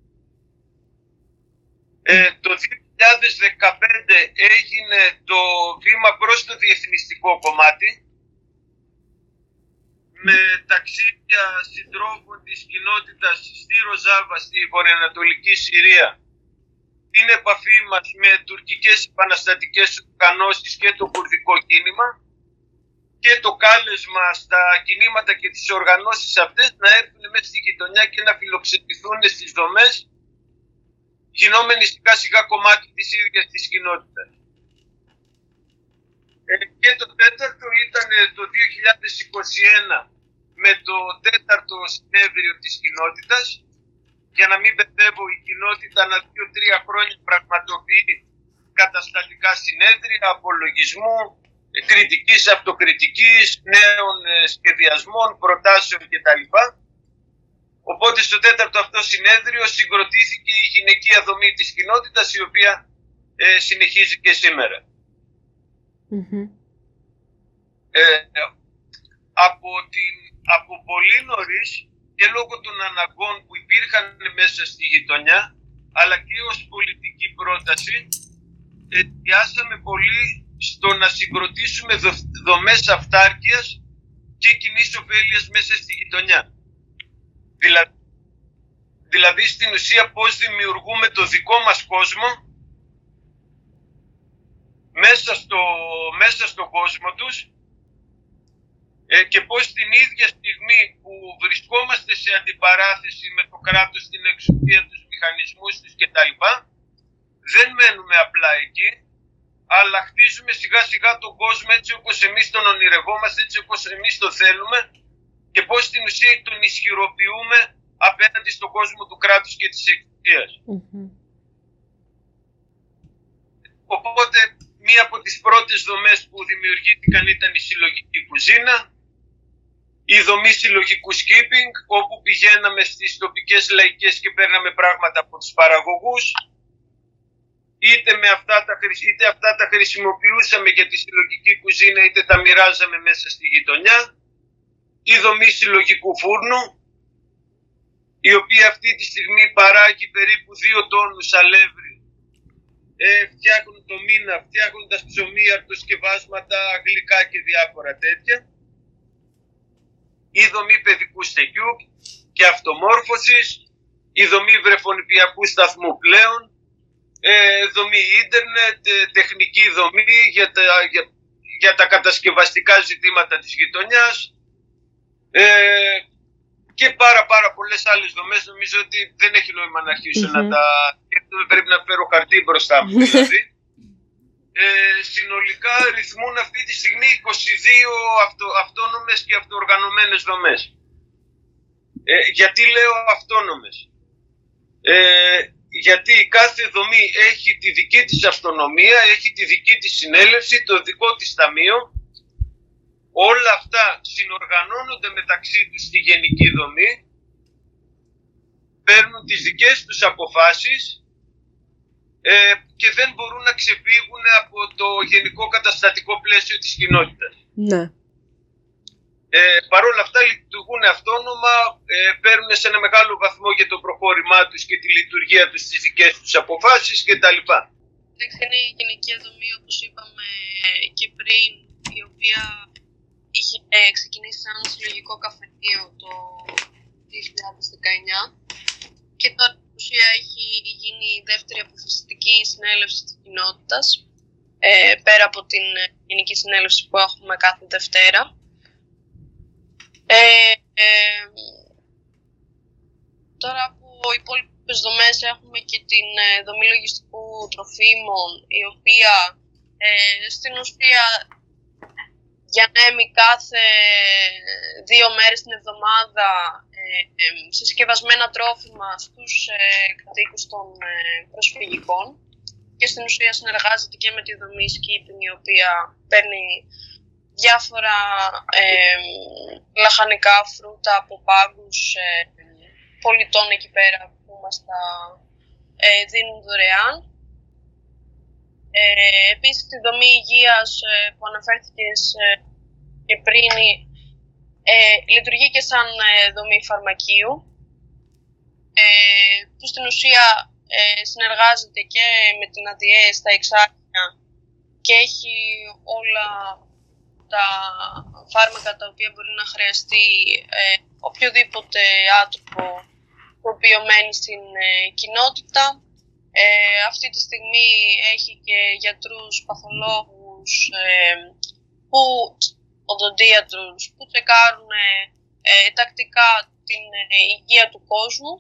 Ε, το δύο χιλιάδες δεκαπέντε έγινε το βήμα προς το διεθνιστικό κομμάτι, με ταξίδια συντρόφων της κοινότητας στη Ροζάβα, στη βορειοανατολική Συρία, την επαφή μας με τουρκικές επαναστατικές οργανώσεις και το κουρδικό κίνημα και το κάλεσμα στα κινήματα και τις οργανώσεις αυτές να έρθουν μέσα στη γειτονιά και να φιλοξενηθούν στις δομές, γινόμενοι σιγά σιγά κομμάτι της ίδιας της κοινότητας. Ε, και το τέταρτο ήταν το δύο χιλιάδες είκοσι ένα με το τέταρτο συνέδριο της κοινότητας. Για να μην μπερδεύω, η κοινότητα ανά δύο-τρία χρόνια πραγματοποιεί πραγματοποιεί καταστατικά συνέδρια, απολογισμού, κριτικής, αυτοκριτικής, νέων σχεδιασμών, προτάσεων κτλ. Οπότε στο τέταρτο αυτό συνέδριο συγκροτήθηκε η γυναικεία δομή της κοινότητας, η οποία ε, συνεχίζει και σήμερα. Mm-hmm. Ε, από, την, από πολύ νωρίς και λόγω των αναγκών που υπήρχαν μέσα στη γειτονιά, αλλά και ως πολιτική πρόταση, εστιάσαμε πολύ στο να συγκροτήσουμε δομές αυτάρκειας και κοινής ωφέλειας μέσα στη γειτονιά. Δηλαδή, δηλαδή στην ουσία πώς δημιουργούμε το δικό μας κόσμο μέσα στο, μέσα στο κόσμο τους ε, και πώς την ίδια στιγμή που βρισκόμαστε σε αντιπαράθεση με το κράτος, την εξουσία, τους μηχανισμούς τους κτλ. Δεν μένουμε απλά εκεί, αλλά χτίζουμε σιγά σιγά τον κόσμο έτσι όπως εμείς τον ονειρευόμαστε, έτσι όπως εμείς το θέλουμε και πώς στην ουσία τον ισχυροποιούμε απέναντι στον κόσμο του κράτους και της εξουσίας. Mm-hmm. Οπότε μία από τις πρώτες δομές που δημιουργήθηκαν ήταν η συλλογική κουζίνα, η δομή συλλογικού skipping, όπου πηγαίναμε στις τοπικές λαϊκές και παίρναμε πράγματα από τους παραγωγούς, είτε, με αυτά τα, είτε αυτά τα χρησιμοποιούσαμε για τη συλλογική κουζίνα, είτε τα μοιράζαμε μέσα στη γειτονιά, η δομή συλλογικού φούρνου, η οποία αυτή τη στιγμή παράγει περίπου δύο τόνους αλεύρι, ε, φτιάχνουν το μήνα, φτιάχνοντας ψωμί, αρτοσκευάσματα, γλυκά και διάφορα τέτοια. Η δομή παιδικού στεγιού και αυτομόρφωσης, η δομή βρεφονιπιακού σταθμού πλέον, ε, δομή ίντερνετ, ε, τεχνική δομή για τα, για, για τα κατασκευαστικά ζητήματα της γειτονιάς, ε, και πάρα πάρα πολλές άλλες δομές. Νομίζω ότι δεν έχει νόημα να αρχίσω mm-hmm. να τα... Πρέπει να φέρω χαρτί μπροστά μου δηλαδή. Ε, συνολικά ρυθμούν αυτή τη στιγμή είκοσι δύο αυτο, αυτόνομες και αυτοοργανωμένες δομές. Ε, γιατί λέω αυτόνομες? Ε, γιατί κάθε δομή έχει τη δική της αυτονομία, έχει τη δική της συνέλευση, το δικό της ταμείο. Όλα αυτά συνοργανώνονται μεταξύ τους στη γενική δομή, παίρνουν τις δικές τους αποφάσεις ε, και δεν μπορούν να ξεφύγουν από το γενικό καταστατικό πλαίσιο της κοινότητας. Ναι. Ε, Παρ' όλα αυτά λειτουργούν αυτόνομα, ε, παίρνουν σε ένα μεγάλο βαθμό για το προχώρημά τους και τη λειτουργία τους τις δικές τους αποφάσεις κτλ. Είναι η γενική δομή, όπως είπαμε και πριν, η οποία είχε ξεκινήσει σαν ένα συλλογικό καφενείο το δύο χιλιάδες δεκαεννιά και τώρα στην ουσία έχει γίνει η δεύτερη αποφασιστική συνέλευση της κοινότητας, ε, πέρα από την γενική συνέλευση που έχουμε κάθε Δευτέρα. Ε, ε, τώρα από υπόλοιπες δομές έχουμε και την δομή λογιστικού τροφίμων, η οποία ε, στην ουσία διανέμει κάθε δύο μέρες την εβδομάδα ε, ε, συσκευασμένα τρόφιμα στους ε, κατοίκους των ε, προσφυγικών και στην ουσία συνεργάζεται και με τη δομή Skipping, η οποία παίρνει διάφορα ε, λαχανικά φρούτα από πάγκους ε, πολιτών εκεί πέρα που μας τα ε, δίνουν δωρεάν. Ε, επίσης, τη δομή υγείας ε, που αναφέρθηκες ε, και πριν ε, λειτουργεί και σαν ε, δομή φαρμακείου, ε, που στην ουσία ε, συνεργάζεται και με την ΑΔΙΕ στα εξάρχεια και έχει όλα τα φάρμακα τα οποία μπορεί να χρειαστεί ε, οποιοδήποτε άτομο το οποίο μένει στην ε, κοινότητα. Ε, αυτή τη στιγμή έχει και γιατρούς, παθολόγους, ε, που, οδοντίατρους που τσεκάρουν ε, τακτικά την ε, υγεία του κόσμου.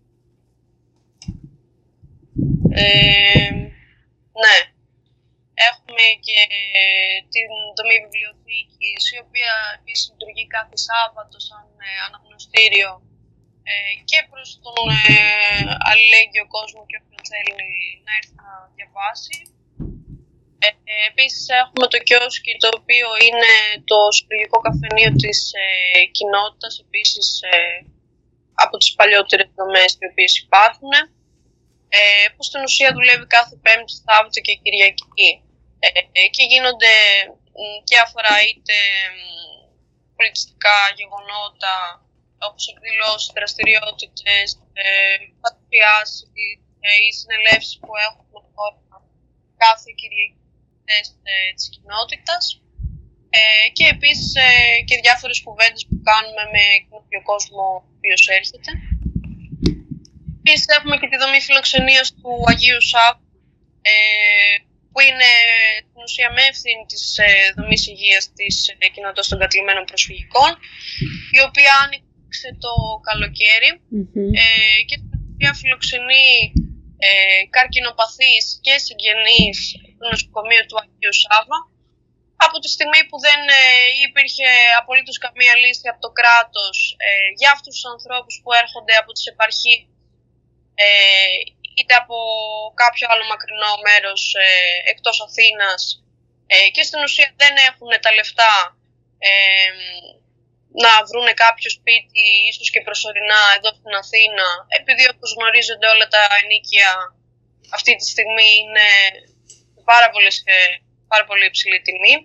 Ε, ναι. Έχουμε και την δομή βιβλιοθήκης, η οποία επίσης λειτουργεί κάθε Σάββατο σαν ε, αναγνωστήριο ε, και προς τον ε, αλληλέγγυο κόσμο και όποιον θέλει να έρθει να διαβάσει φάση. Ε, επίσης έχουμε το κιόσκι, το οποίο είναι το συλλογικό καφενείο της ε, κοινότητας, επίσης ε, από τις παλιότερες δομές οι οποίες υπάρχουν, ε, που στην ουσία δουλεύει κάθε Πέμπτη, Σάββατο και Κυριακή ε, και γίνονται διάφορα είτε πολιτιστικά γεγονότα, όπως εκδηλώσεις, δραστηριότητες, ε, παρουσιάσεις ε, ή συνελεύσεις που έχουμε τώρα κάθε Κυριακή ε, της κοινότητας, ε, και επίσης ε, και διάφορες κουβέντες που κάνουμε με καινούριο κόσμο ο οποίος έρχεται. Επίσης έχουμε και τη δομή φιλοξενίας του Αγίου Σάββου, ε, που είναι στην ουσία με ευθύνη της ε, δομής υγείας της ε, κοινότητας των κατηλημένων προσφυγικών, η οποία άνοιξε το καλοκαίρι Mm-hmm. ε, και στην ουσία φιλοξενεί ε, καρκινοπαθείς και συγγενείς του νοσοκομείου του Αγίου Σάββα, από τη στιγμή που δεν ε, υπήρχε απολύτως καμία λύση από το κράτος ε, για αυτούς τους ανθρώπους που έρχονται από τις επαρχίες ε, είτε από κάποιο άλλο μακρινό μέρος ε, εκτός Αθήνας, ε, και στην ουσία δεν έχουν τα λεφτά ε, να βρουν κάποιο σπίτι, ίσως και προσωρινά εδώ στην Αθήνα, επειδή όπως γνωρίζονται όλα τα ενοίκια αυτή τη στιγμή είναι πάρα πολύ, πάρα πολύ υψηλή τιμή.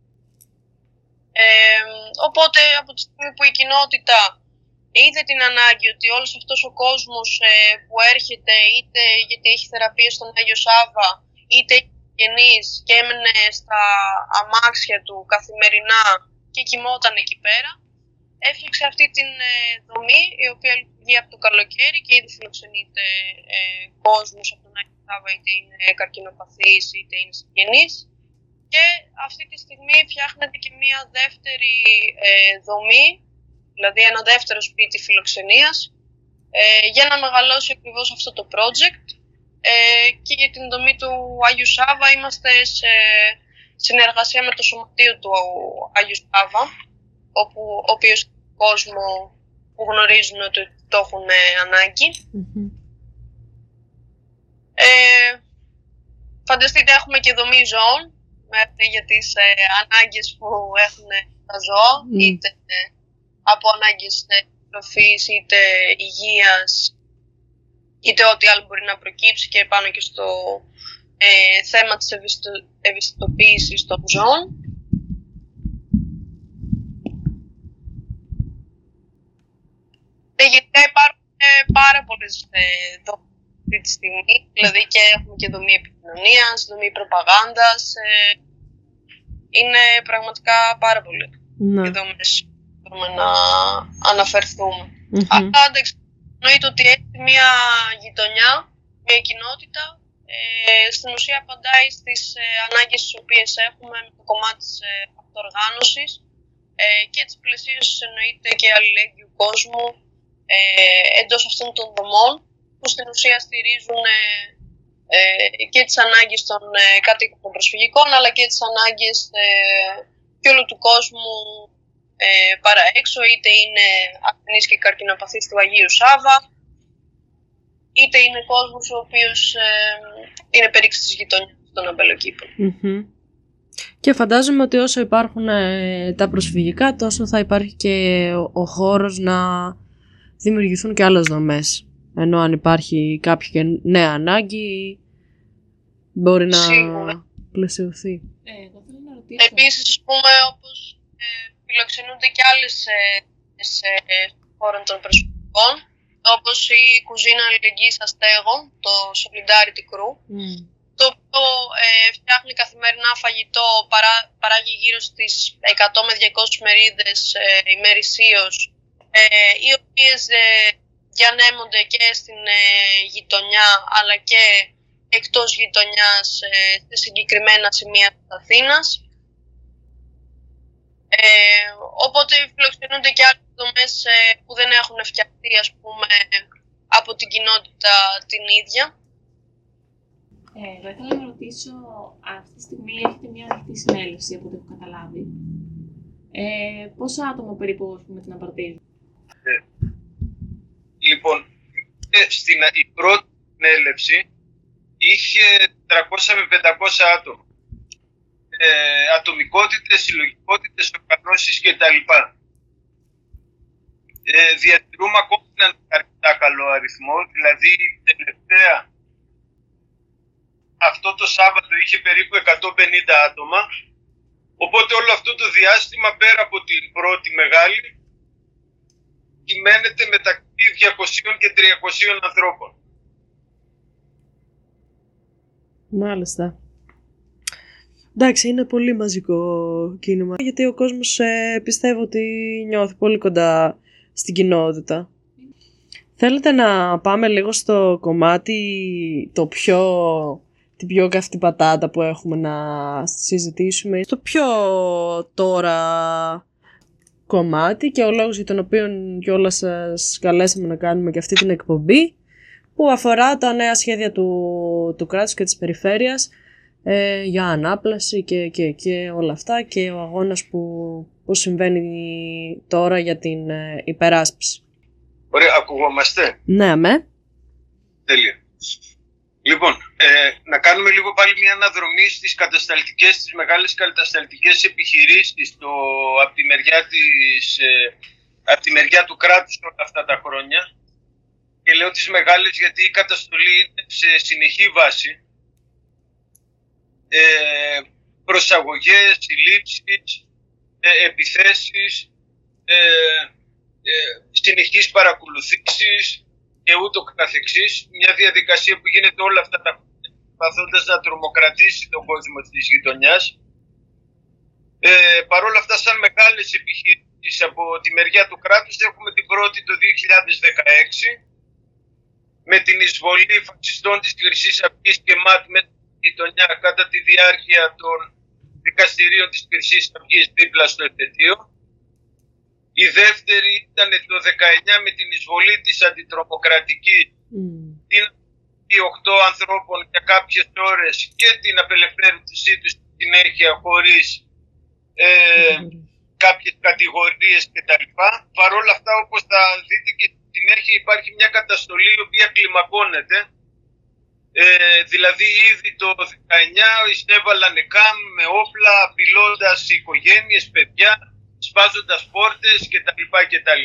Ε, οπότε από τη στιγμή που η κοινότητα είδε την ανάγκη ότι όλος αυτός ο κόσμος ε, που έρχεται, είτε γιατί έχει θεραπεία στον Άγιο Σάββα, είτε γεννής και έμενε στα αμάξια του καθημερινά και κοιμόταν εκεί πέρα, έφτιαξε αυτή την ε, δομή, η οποία λειτουργεί από το καλοκαίρι και ήδη φιλοξενείται ε, κόσμος από τον Άγιο Σάββα, είτε είναι καρκινοπαθής είτε είναι συγγενής. Και αυτή τη στιγμή φτιάχνεται και μία δεύτερη ε, δομή, δηλαδή ένα δεύτερο σπίτι φιλοξενίας, ε, για να μεγαλώσει ακριβώς αυτό το project. Ε, και για την δομή του Άγιου Σάββα είμαστε σε συνεργασία με το Σωματείο του Άγιου Σάββα, όπου ο οποίος κόσμο που γνωρίζουν ότι το έχουν ανάγκη. Mm-hmm. Ε, φανταστείτε, έχουμε και δομή ζώων για τις ε, ανάγκες που έχουν τα ζώα, mm. είτε ε, από ανάγκες τροφής, είτε υγείας, είτε ό,τι άλλο μπορεί να προκύψει, και πάνω και στο ε, θέμα της ευαισθητοποίησης των ζώων. Και γενικά υπάρχουν ε, πάρα πολλές ε, δομές αυτή τη στιγμή, δηλαδή και έχουμε και δομή επικοινωνίας, δομή προπαγάνδας, ε, είναι πραγματικά πάρα πολλές οι δομές που μπορούμε να αναφερθούμε. Mm-hmm. Αλλά εντάξει, εννοείται ότι έχει μια γειτονιά, μια κοινότητα, ε, στην ουσία απαντάει στις ε, ανάγκες τις οποίες έχουμε με το κομμάτι της ε, αυτοοργάνωσης ε, και της πλαισίωσης, εννοείται, και αλληλέγγυου κόσμου ε, εντός αυτών των δομών, που στην ουσία στηρίζουν ε, ε, και τις ανάγκες των ε, κατοίκων των προσφυγικών, αλλά και τις ανάγκες ε, και όλου του κόσμου ε, παρά έξω, είτε είναι ασθενής και καρκινοπαθής του Αγίου Σάββα, είτε είναι κόσμος ο οποίος ε, είναι περίξης της γειτονιάς των αμπελοκήπων. Mm-hmm. Και φαντάζομαι ότι όσο υπάρχουν ε, τα προσφυγικά, τόσο θα υπάρχει και ο, ο χώρος να δημιουργηθούν και άλλες δομές. Ενώ αν υπάρχει κάποια νέα ανάγκη, μπορεί να Σίγουρα πλαισιωθεί. Ε, εγώ θέλω να ρωτήσω. Επίσης, ας πούμε, όπως ε, φιλοξενούνται και άλλες ε, σε χώρων των προσφυγικών, όπως η κουζίνα αλληλεγγύης αστέγων, το Solidarity Crew, Mm. το οποίο ε, φτιάχνει καθημερινά φαγητό, παρά, παράγει γύρω στις εκατό με διακόσιες μερίδες ε, ημερησίως, ε, οι οποίες ε, διανέμονται και στην ε, γειτονιά, αλλά και εκτός γειτονιάς, ε, σε συγκεκριμένα σημεία της Αθήνας. Ε, οπότε φιλοξενούνται και άλλες δομές ε, που δεν έχουν φτιαχτεί, ας πούμε, από την κοινότητα την ίδια. Ε, εγώ ήθελα να ρωτήσω, αυτή τη στιγμή έχετε μια ανοιχτή συνέλευση, από ό,τι έχω καταλάβει. Ε, πόσα άτομα περίπου, ας πούμε, την απαρτίζουν? Ε, λοιπόν, στην, η πρώτη συνέλευση είχε τριακόσια με πεντακόσια άτομα. Ε, ατομικότητες, συλλογικότητες, οργανώσεις κτλ. Ε, διατηρούμε ακόμη έναν αρκετά καλό αριθμό, δηλαδή τελευταία αυτό το Σάββατο είχε περίπου εκατόν πενήντα άτομα, οπότε όλο αυτό το διάστημα πέρα από την πρώτη μεγάλη κυμαίνεται μεταξύ διακοσίων και τριακοσίων ανθρώπων. Μάλιστα. Εντάξει, είναι πολύ μαζικό κίνημα, γιατί ο κόσμος ε, πιστεύω ότι νιώθει πολύ κοντά στην κοινότητα. Θέλετε να πάμε λίγο στο κομμάτι το πιο, την πιο καυτή πατάτα που έχουμε να συζητήσουμε, στο πιο τώρα κομμάτι και ο λόγος για τον οποίο κιόλας σας καλέσαμε να κάνουμε και αυτή την εκπομπή, που αφορά τα νέα σχέδια του, του κράτους και της περιφέρειας ε, για ανάπλαση και, και, και όλα αυτά, και ο αγώνας που, που συμβαίνει τώρα για την ε, υπεράσπιση. Ωραία, ακουγόμαστε. Ναι, αμέ. Τέλεια. Λοιπόν, ε, να κάνουμε λίγο πάλι μια αναδρομή στις κατασταλτικές, στις μεγάλες κατασταλτικές επιχειρήσεις το, από, τη μεριά της, ε, από τη μεριά του κράτους όλα αυτά τα χρόνια. Και λέω τις μεγάλες γιατί η καταστολή είναι σε συνεχή βάση. Ε, προσαγωγές, συλλήψεις, ε, επιθέσεις, ε, ε, συνεχείς παρακολουθήσεις και ούτω καθεξής. Μια διαδικασία που γίνεται όλα αυτά τα χρόνια, προσπαθώντας να τρομοκρατήσει τον κόσμο της γειτονιάς. Ε, Παρ' όλα αυτά, σαν μεγάλες επιχειρήσεις από τη μεριά του κράτους, έχουμε την πρώτη το δύο χιλιάδες δεκαέξι, με την εισβολή φασιστών της Χρυσής Αυγής και ΜΑΤ με τη γειτονιά κατά τη διάρκεια των δικαστηρίων της Χρυσής Αυγής δίπλα στο εφετείο. Η δεύτερη ήταν το δεκαεννιά με την εισβολή της αντιτρομοκρατικής, mm. την οκτώ ανθρώπων για κάποιες ώρες και την απελευθέρωσή τους στη συνέχεια χωρίς ε, mm. κάποιες κατηγορίες κτλ. Παρ' όλα αυτά, όπως θα δείτε και στη συνέχεια, υπάρχει μια καταστολή η οποία κλιμακώνεται. Ε, δηλαδή ήδη το δεκαεννιά εισέβαλαν ΚΑΜ με όπλα, απειλώντας οικογένειες, παιδιά, σπάζοντας πόρτες κτλ. κτλ.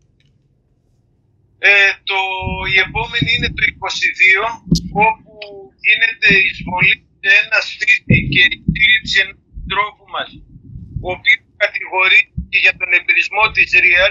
Ε, το, η επόμενη είναι το είκοσι δύο, όπου γίνεται εισβολή σε ένα σπίτι και η σύλληψη ενός συντρόφου μας, ο οποίος κατηγορήθηκε για τον εμπειρισμό της Ρίας,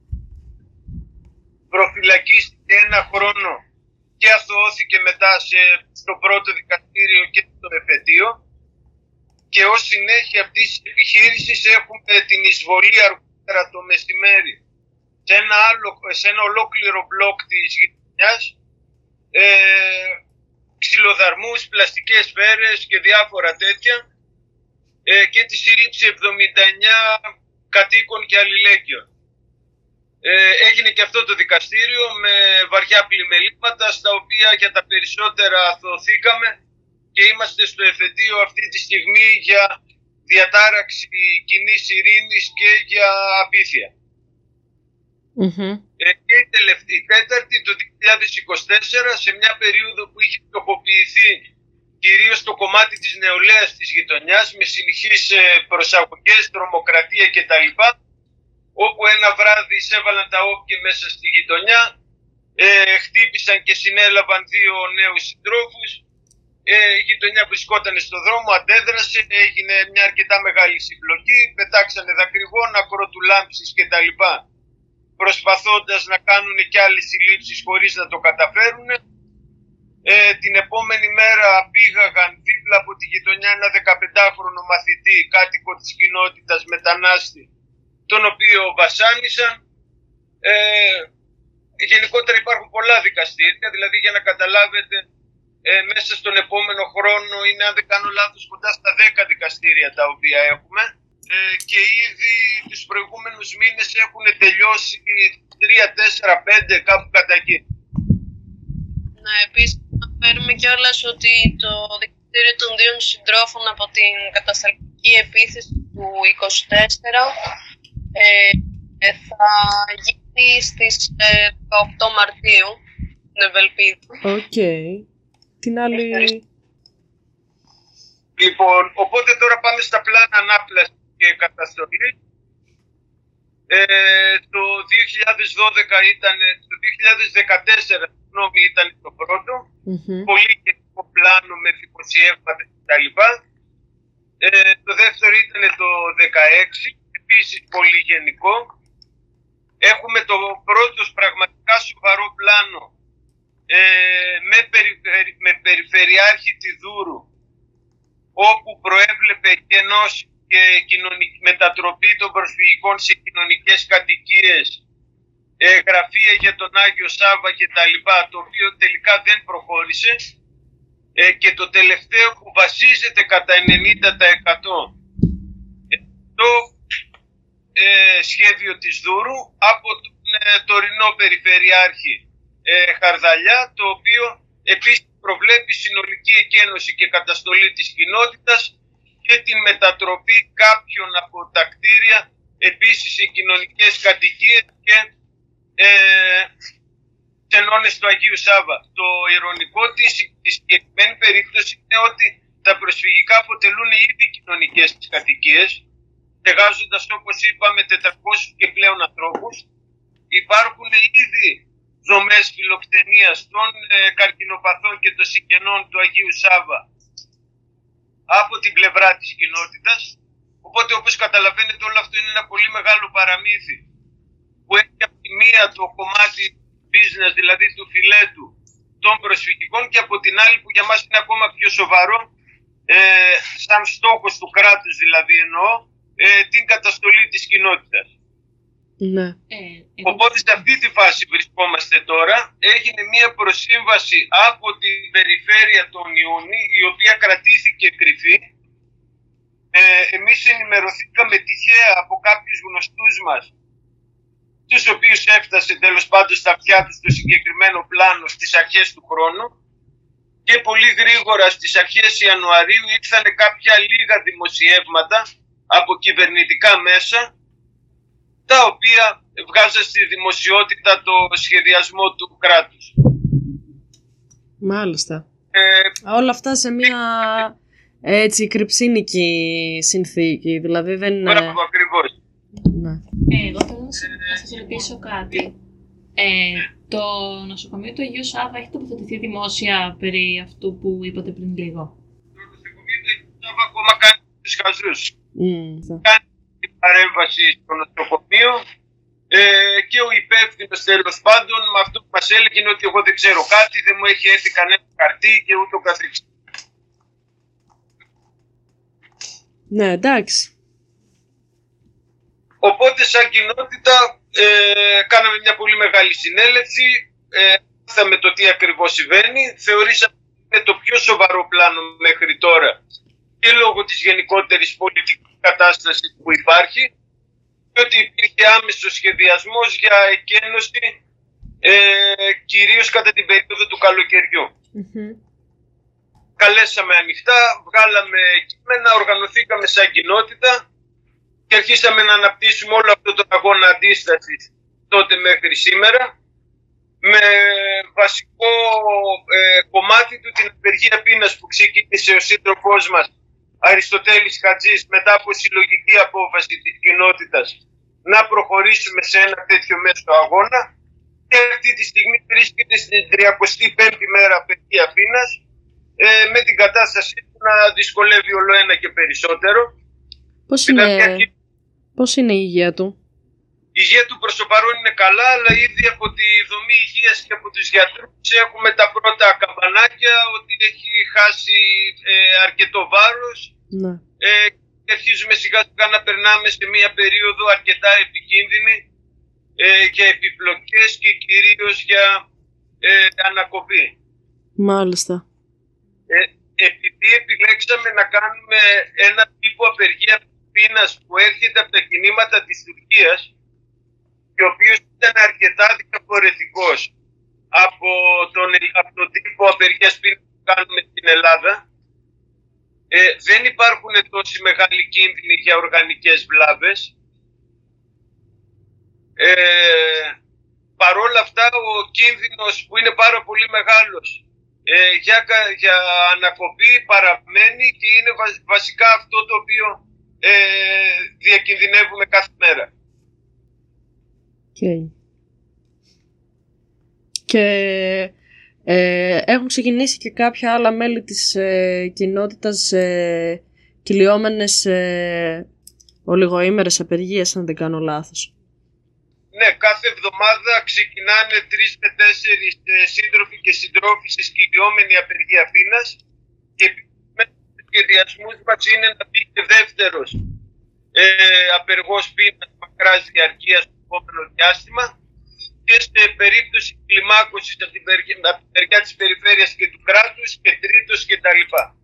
προφυλακίστηκε ένα χρόνο και αθωώθηκε μετά σε, στο πρώτο δικαστήριο και στο εφετείο. Και ως συνέχεια αυτής της επιχείρησης έχουμε την εισβολή αργότερα το μεσημέρι σε ένα, άλλο, σε ένα ολόκληρο μπλοκ της γειτονιάς, ε, ξυλοδαρμούς, πλαστικές σφαίρες και διάφορα τέτοια, ε, και τη σύλληψη εβδομήντα εννιά κατοίκων και αλληλέγγυων. Ε, έγινε και αυτό το δικαστήριο με βαριά πλημελήματα, στα οποία για τα περισσότερα αθωωθήκαμε και είμαστε στο εφετείο αυτή τη στιγμή για διατάραξη κοινής ειρήνης και για απίθεια. Mm-hmm. Ε, και η τελευταία, η τέταρτη, το δύο χιλιάδες είκοσι τέσσερα, σε μια περίοδο που είχε στοχοποιηθεί κυρίως το κομμάτι της νεολαίας της γειτονιάς με συνεχείς προσαγωγές, τρομοκρατία κτλ. Όπου ένα βράδυ εισέβαλαν τα όπια μέσα στη γειτονιά, ε, χτύπησαν και συνέλαβαν δύο νέους συντρόφους. Ε, η γειτονιά βρισκόταν στον δρόμο, αντέδρασε, έγινε μια αρκετά μεγάλη συμπλοκή, πετάξανε δακρυγόνα, κροτουλάμψεις κτλ. Προσπαθώντας να κάνουν και άλλες συλλήψεις χωρίς να το καταφέρουν. Ε, την επόμενη μέρα πήγαγαν δίπλα από τη γειτονιά ένα δεκαπεντάχρονο μαθητή, κάτοικο της κοινότητας, μετανάστη, τον οποίο βασάνισαν. Ε, γενικότερα υπάρχουν πολλά δικαστήρια, δηλαδή για να καταλάβετε, ε, μέσα στον επόμενο χρόνο είναι, αν δεν κάνω λάθος, κοντά στα δέκα δικαστήρια τα οποία έχουμε, ε, και ήδη τους προηγούμενους μήνες έχουν τελειώσει τρία, τέσσερα, πέντε κάπου κατά εκεί. Ναι, επίσης αναφέρουμε κιόλας ότι το δικαστήριο των δύο συντρόφων από την κατασταλτική επίθεση του είκοσι τέσσερα ε, ε, θα γίνει στις ε, δεκαοκτώ Μαρτίου, στην Ευελπίδα. Οκ. Okay. Την άλλη... Λοιπόν, οπότε τώρα πάμε στα πλάνα ανάπλαση και καταστολή. Ε, το δύο χιλιάδες δώδεκα ήταν, το δύο χιλιάδες δεκατέσσερα συγγνώμη, ήταν το πρώτο. Mm-hmm. Πολύ γενικό πλάνο με δημοσιεύματα κτλ. Ε, το δεύτερο ήταν το δεκαέξι, επίσης πολύ γενικό. Έχουμε το πρώτο πραγματικά σοβαρό πλάνο ε, με, περιφερει, με περιφερειάρχη τη Δούρου, όπου προέβλεπε κενός και κοινωνική, μετατροπή των προσφυγικών σε κοινωνικές κατοικίες, ε, γραφεία για τον Άγιο Σάββα και τα λοιπά, το οποίο τελικά δεν προχώρησε, ε, και το τελευταίο που βασίζεται κατά ενενήντα τοις εκατό ε, το ε, σχέδιο της Δούρου από τον ε, τωρινό Περιφερειάρχη ε, Χαρδαλιά, το οποίο επίσης προβλέπει συνολική εκένωση και καταστολή της κοινότητας και τη μετατροπή κάποιων από τα κτίρια επίσης σε κοινωνικές κατοικίες και ε, ξενώνες του Αγίου Σάββα. Το ηρωνικό της, της συγκεκριμένη περίπτωση είναι ότι τα προσφυγικά αποτελούν ήδη κοινωνικές κατοικίες, στεγάζοντας όπως είπαμε τετρακόσιους και πλέον ανθρώπους. Υπάρχουν ήδη δομές φιλοκτενίας των ε, καρκινοπαθών και των συγγενών του Αγίου Σάββα από την πλευρά της κοινότητας. Οπότε όπως καταλαβαίνετε όλο αυτό είναι ένα πολύ μεγάλο παραμύθι που έχει από τη μία το κομμάτι business, δηλαδή του φιλέτου των προσφυγικών, και από την άλλη που για μας είναι ακόμα πιο σοβαρό, ε, σαν στόχος του κράτους δηλαδή εννοώ, ε, την καταστολή της κοινότητας. Ναι. Ε, Οπότε σε αυτή τη φάση βρισκόμαστε τώρα. Έγινε μια προσύμβαση από την περιφέρεια τον Ιούνι, η οποία κρατήθηκε κρυφή. Ε, εμείς ενημερωθήκαμε τυχαία από κάποιους γνωστούς μας, τους οποίους έφτασε τέλος πάντων στα αυτιά τους το συγκεκριμένο πλάνο στις αρχές του χρόνου, και πολύ γρήγορα στις αρχές Ιανουαρίου ήρθαν κάποια λίγα δημοσιεύματα από κυβερνητικά μέσα, τα οποία βγάζαν στη δημοσιότητα το σχεδιασμό του κράτους. Μάλιστα. Ε, Όλα αυτά σε μια έτσι κρυψίνικη συνθήκη, δηλαδή δεν είναι... Μπράβο, ακριβώς. Ναι. Ε, εγώ θέλω να σας- να σας ρωτήσω κάτι. Ε, το νοσοκομείο του Αγίου Σάββα έχει τοποθετηθεί δημόσια περί αυτού που είπατε πριν λίγο? Το νοσοκομείο του Αγίου Σάββα ακόμα κάνει τους χαζούς. Mm. Κάνει την παρέμβαση στο νοσοκομείο, ε, και ο υπεύθυνος τέλος πάντων με αυτό που μας έλεγε είναι ότι εγώ δεν ξέρω κάτι, δεν μου έχει έρθει κανένα χαρτί και ούτω καθεξής. Ναι, εντάξει. Οπότε σαν κοινότητα ε, κάναμε μια πολύ μεγάλη συνέλευση, ε, είδαμε το τι ακριβώς συμβαίνει, θεωρήσαμε ότι είναι το πιο σοβαρό πλάνο μέχρι τώρα και λόγω της γενικότερης πολιτικής κατάστασης που υπάρχει, και ότι υπήρχε άμεσος σχεδιασμός για εκένωση ε, κυρίως κατά την περίοδο του καλοκαιριού. Mm-hmm. Καλέσαμε ανοιχτά, βγάλαμε κείμενα, οργανωθήκαμε σαν κοινότητα και αρχίσαμε να αναπτύσσουμε όλο αυτό το αγώνα αντίστασης τότε μέχρι σήμερα, με βασικό ε, κομμάτι του την απεργία πείνας που ξεκίνησε ο σύντροφός μας Αριστοτέλης Χατζής μετά από συλλογική απόφαση της κοινότητας να προχωρήσουμε σε ένα τέτοιο μέσο αγώνα, και αυτή τη στιγμή βρίσκεται στην τριακοστή πέμπτη μέρα απεργία πείνας, ε, με την κατάστασή του να δυσκολεύει όλο ένα και περισσότερο. Πώς είναι, Δηλαδή, πώς είναι η υγεία του? η υγεία του προς το παρόν είναι καλά, αλλά ήδη από τη δομή υγείας και από τους γιατρούς έχουμε τα πρώτα καμπανάκια ότι έχει χάσει ε, αρκετό βάρος. Ναι. Ε, και αρχίζουμε σιγά σιγά να περνάμε σε μια περίοδο αρκετά επικίνδυνη ε, για επιπλοκές και κυρίως για ε, ανακοπή. Μάλιστα. Ε, επειδή επιλέξαμε να κάνουμε ένα τύπο απεργία πείνας που έρχεται από τα κινήματα της Τουρκίας, και ο οποίος ήταν αρκετά διαφορετικός από τον, από τον τύπο απεργίας πείνας που κάνουμε στην Ελλάδα, ε, δεν υπάρχουν τόσοι μεγάλοι κίνδυνοι για οργανικές βλάβες. Ε, παρόλα αυτά ο κίνδυνος που είναι πάρα πολύ μεγάλος ε, για, για ανακοπή παραμένει και είναι βα- βασικά αυτό το οποίο ε, διακινδυνεύουμε κάθε μέρα. Okay. Και ε, έχουν ξεκινήσει και κάποια άλλα μέλη της ε, κοινότητας ε, κυλιόμενες ε, ολιγοήμερες απεργίες, αν δεν κάνω λάθος. Ναι, κάθε εβδομάδα ξεκινάνε τρεις με τέσσερις ε, σύντροφοι και συντρόφισσες κυλιόμενοι απεργία πείνας και με τους σχεδιασμούς μας είναι να μπει και δεύτερος ε, απεργός πείνας μακράς διαρκείας στο επόμενο διάστημα και σε περίπτωση κλιμάκωσης από την, περι... από την μεριά της περιφέρειας και του κράτους και τρίτος κτλ.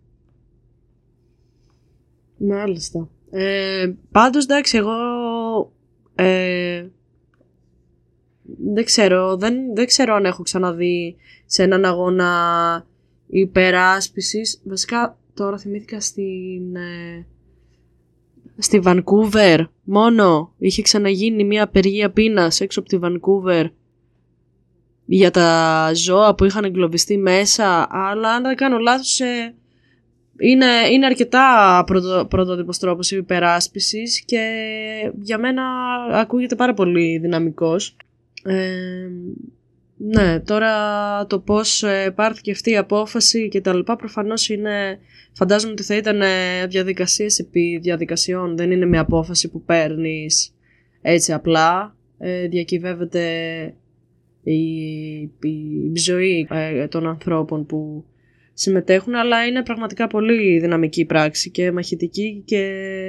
Μάλιστα. Ε, πάντως, εντάξει, εγώ ε, δεν ξέρω, δεν, δεν ξέρω αν έχω ξαναδεί σε έναν αγώνα υπεράσπισης. Βασικά, τώρα θυμήθηκα στην, ε, στη Βανκούβερ μόνο. Είχε ξαναγίνει μια απεργία πείνας έξω από τη Βανκούβερ για τα ζώα που είχαν εγκλωβιστεί μέσα, αλλά αν δεν κάνω λάθος ε, είναι, είναι αρκετά πρωτο, πρωτότυπος τρόπος υπεράσπισης και για μένα ακούγεται πάρα πολύ δυναμικός. Ε, ναι, τώρα το πώς ε, πάρθηκε αυτή η απόφαση και τα λοιπά προφανώς είναι, φαντάζομαι ότι θα ήταν ε, διαδικασίες επί διαδικασιών, δεν είναι μια απόφαση που παίρνεις έτσι απλά, ε, διακυβεύεται η, η, η ζωή ε, των ανθρώπων που συμμετέχουν, αλλά είναι πραγματικά πολύ δυναμική πράξη και μαχητική και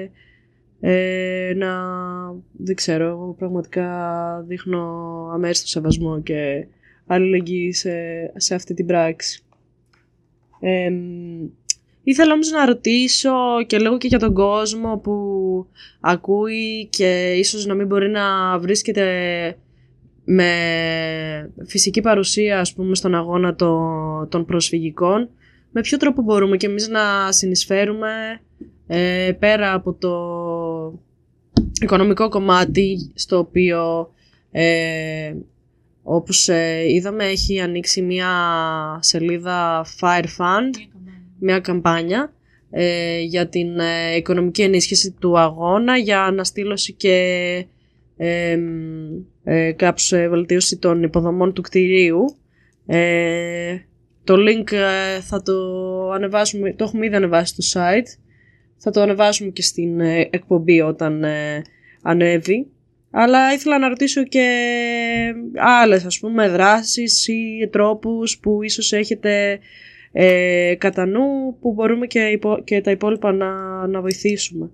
ε, να, δεν ξέρω, εγώ πραγματικά δείχνω αμέριστο σεβασμό και αλληλεγγύη σε, σε αυτή την πράξη. Ε, ήθελα όμως να ρωτήσω και λίγο και για τον κόσμο που ακούει και ίσως να μην μπορεί να βρίσκεται με φυσική παρουσία, ας πούμε, στον αγώνα των, των προσφυγικών. Με ποιο τρόπο μπορούμε και εμείς να συνεισφέρουμε ε, πέρα από το οικονομικό κομμάτι, στο οποίο ε, όπως ε, είδαμε έχει ανοίξει μια σελίδα Fire Fund, μια καμπάνια ε, για την ε, οικονομική ενίσχυση του αγώνα, για αναστήλωση και ε, ε, κάπως ε, βελτίωση των υποδομών του κτηρίου. Ε, το link ε, θα το ανεβάσουμε, το έχουμε ήδη ανεβάσει στο site, θα το ανεβάσουμε και στην ε, εκπομπή όταν ε, ανέβει. Αλλά ήθελα να ρωτήσω και άλλες, ας πούμε, δράσεις ή τρόπους που ίσως έχετε ε, κατά νου, που μπορούμε και, υπο, και τα υπόλοιπα να, να βοηθήσουμε.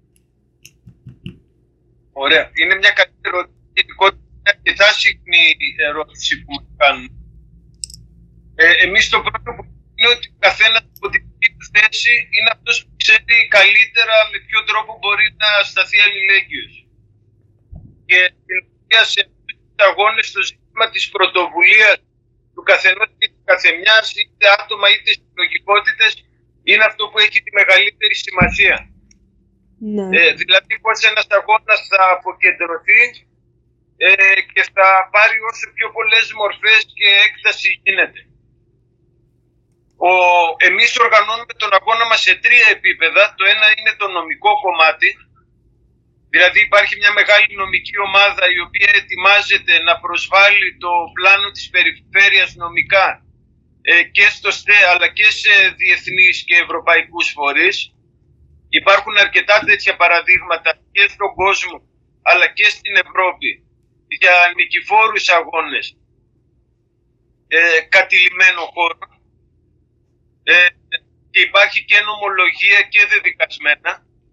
Ωραία. Είναι μια καλή ερώτηση. Γενικότερα αρκετά συχνή ερώτηση που μου κάνουν. Ε, εμείς το πρώτο που είναι ότι ο καθένας από την δική του θέση είναι αυτός που ξέρει καλύτερα με ποιο τρόπο μπορεί να σταθεί αλληλέγγυος. Και στην ουσία σε αυτούς τους αγώνες το ζήτημα της πρωτοβουλίας του καθενός και της καθεμιάς, είτε άτομα είτε συλλογικότητες, είναι αυτό που έχει τη μεγαλύτερη σημασία. Ναι. Ε, δηλαδή πώς ένας αγώνας θα αποκεντρωθεί ε, και θα πάρει όσο πιο πολλές μορφές και έκταση γίνεται. Ο, εμείς οργανώνουμε τον αγώνα μας σε τρία επίπεδα. Το ένα είναι το νομικό κομμάτι. Δηλαδή υπάρχει μια μεγάλη νομική ομάδα η οποία ετοιμάζεται να προσβάλλει το πλάνο της περιφέρειας νομικά ε, και στο ΣΤΕ αλλά και σε διεθνείς και ευρωπαϊκούς φορείς. Υπάρχουν αρκετά τέτοια παραδείγματα και στον κόσμο αλλά και στην Ευρώπη για νικηφόρους αγώνες ε, κατηλημμένο χώρο ε, και υπάρχει και νομολογία και δεδικασμένα.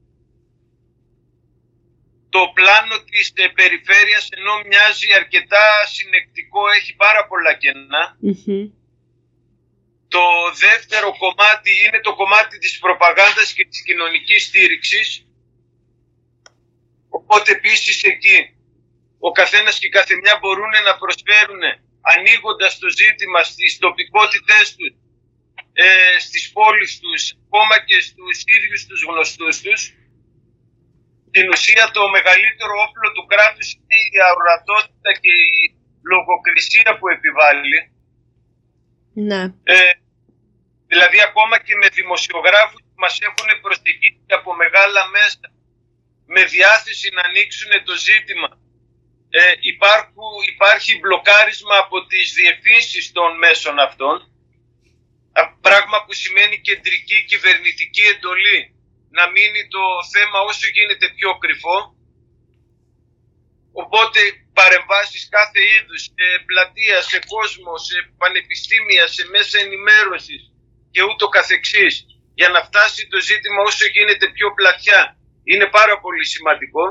Το πλάνο της ε, περιφέρειας, ενώ μοιάζει αρκετά συνεκτικό, έχει πάρα πολλά κενά. Mm-hmm. Το δεύτερο κομμάτι είναι το κομμάτι της προπαγάνδας και της κοινωνικής στήριξης. Οπότε επίσης εκεί ο καθένας και η καθεμιά μπορούν να προσφέρουν, ανοίγοντας το ζήτημα στις τοπικότητές τους, ε, στις πόλεις τους, ακόμα και στους ίδιους τους γνωστούς τους. Στην ουσία το μεγαλύτερο όπλο του κράτους είναι η αορατότητα και η λογοκρισία που επιβάλλει. Ναι. Ε, Δηλαδή ακόμα και με δημοσιογράφους που μας έχουν προσεγγίσει από μεγάλα μέσα με διάθεση να ανοίξουν το ζήτημα. Ε, υπάρχουν, υπάρχει μπλοκάρισμα από τις διευθύνσεις των μέσων αυτών, πράγμα που σημαίνει κεντρική κυβερνητική εντολή να μείνει το θέμα όσο γίνεται πιο κρυφό. Οπότε παρεμβάσεις κάθε είδους, σε πλατεία, σε κόσμο, σε πανεπιστήμια, σε μέσα ενημέρωσης και ούτω καθεξής, για να φτάσει το ζήτημα όσο γίνεται πιο πλατιά, είναι πάρα πολύ σημαντικό.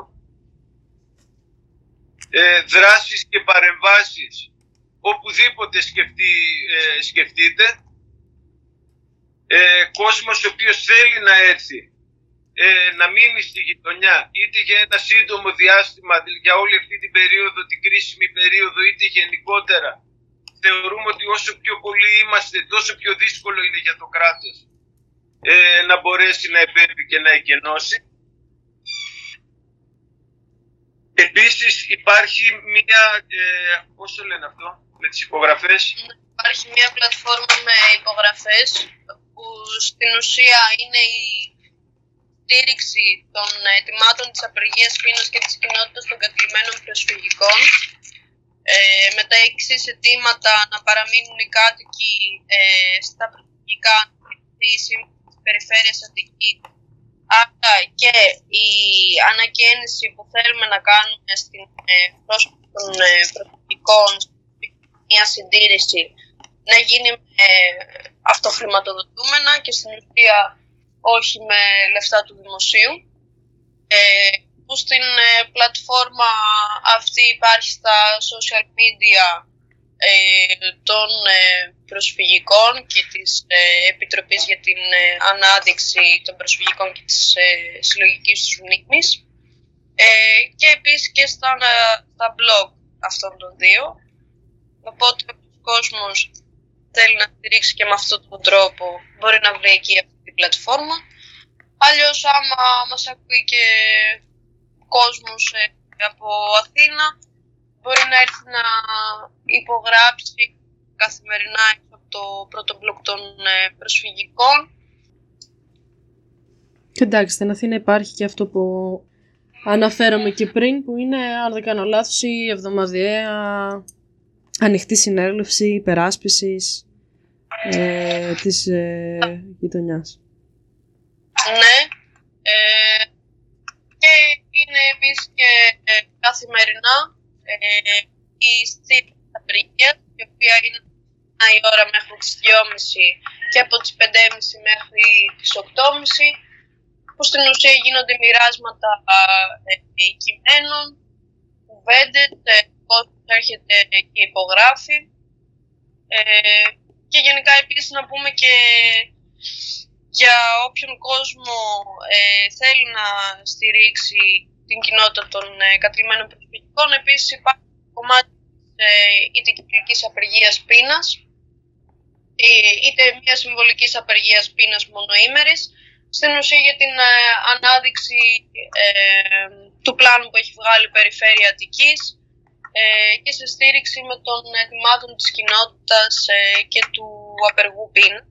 Ε, δράσεις και παρεμβάσεις οπουδήποτε σκεφτεί, ε, σκεφτείτε. Ε, κόσμος ο οποίος θέλει να έρθει, ε, να μείνει στη γειτονιά, είτε για ένα σύντομο διάστημα, για όλη αυτή την περίοδο, την κρίσιμη περίοδο, είτε γενικότερα. Θεωρούμε ότι όσο πιο πολλοί είμαστε, τόσο πιο δύσκολο είναι για το κράτος ε, να μπορέσει να επέμβει και να εκενώσει. Επίσης υπάρχει μία, ε, πώς το λένε αυτό, με τις υπογραφές. Υπάρχει μία πλατφόρμα με υπογραφές που στην ουσία είναι η στήριξη των αιτημάτων της απεργίας πείνας και της κοινότητας των κατοικημένων προσφυγικών. Ε, με τα εξής αιτήματα να παραμείνουν οι κάτοικοι ε, στα προσφυγικά της περιφέρειας Αττικής. Άρα και η ανακαίνιση που θέλουμε να κάνουμε στην ε, πρόσωπη των ε, προσφυγικών, μια συντήρηση, να γίνει με αυτοχρηματοδοτούμενα και στην ουσία όχι με λεφτά του δημοσίου. Ε, που στην ε, πλατφόρμα αυτή υπάρχει στα social media ε, των ε, προσφυγικών και της ε, Επιτροπής για την ε, Ανάδειξη των Προσφυγικών και της ε, Συλλογικής τους μνήμης ε, και επίσης και στα, στα blog αυτών των δύο. Οπότε ο κόσμος θέλει να στηρίξει και με αυτόν τον τρόπο μπορεί να βρει εκεί αυτή την πλατφόρμα. Αλλιώς άμα μας ακούει και κόσμος ε, από Αθήνα μπορεί να έρθει να υπογράψει καθημερινά από το πρώτο μπλοκ των ε, προσφυγικών. Και εντάξει, στην Αθήνα υπάρχει και αυτό που αναφέραμε και πριν, που είναι, αν δεν κάνω λάθος, η εβδομαδιαία ανοιχτή συνέλευση υπεράσπισης ε, της ε, γειτονιάς. Ναι. Ε, και είναι επίσης και ε, καθημερινά ε, η στήριξη της απεργίας, η οποία είναι η ώρα μέχρι τις δυόμιση και από τις πέντε και μισή μέχρι τις οκτώ και μισή, που στην ουσία γίνονται μοιράσματα ε, κειμένων, κουβέντες, ε, πώς έρχεται και υπογράφει. Ε, και γενικά επίσης να πούμε και για όποιον κόσμο ε, θέλει να στηρίξει την κοινότητα των ε, κατοικημένων προσφυγικών, επίσης υπάρχει κομμάτι ε, είτε κυκλικής απεργίας πείνας, είτε μια συμβολικής απεργίας πείνας μονοήμερης, στην ουσία για την ε, ανάδειξη ε, του πλάνου που έχει βγάλει η Περιφέρεια Αττικής ε, και σε στήριξη με των ετοιμάτων της κοινότητας ε, και του απεργού πείνα.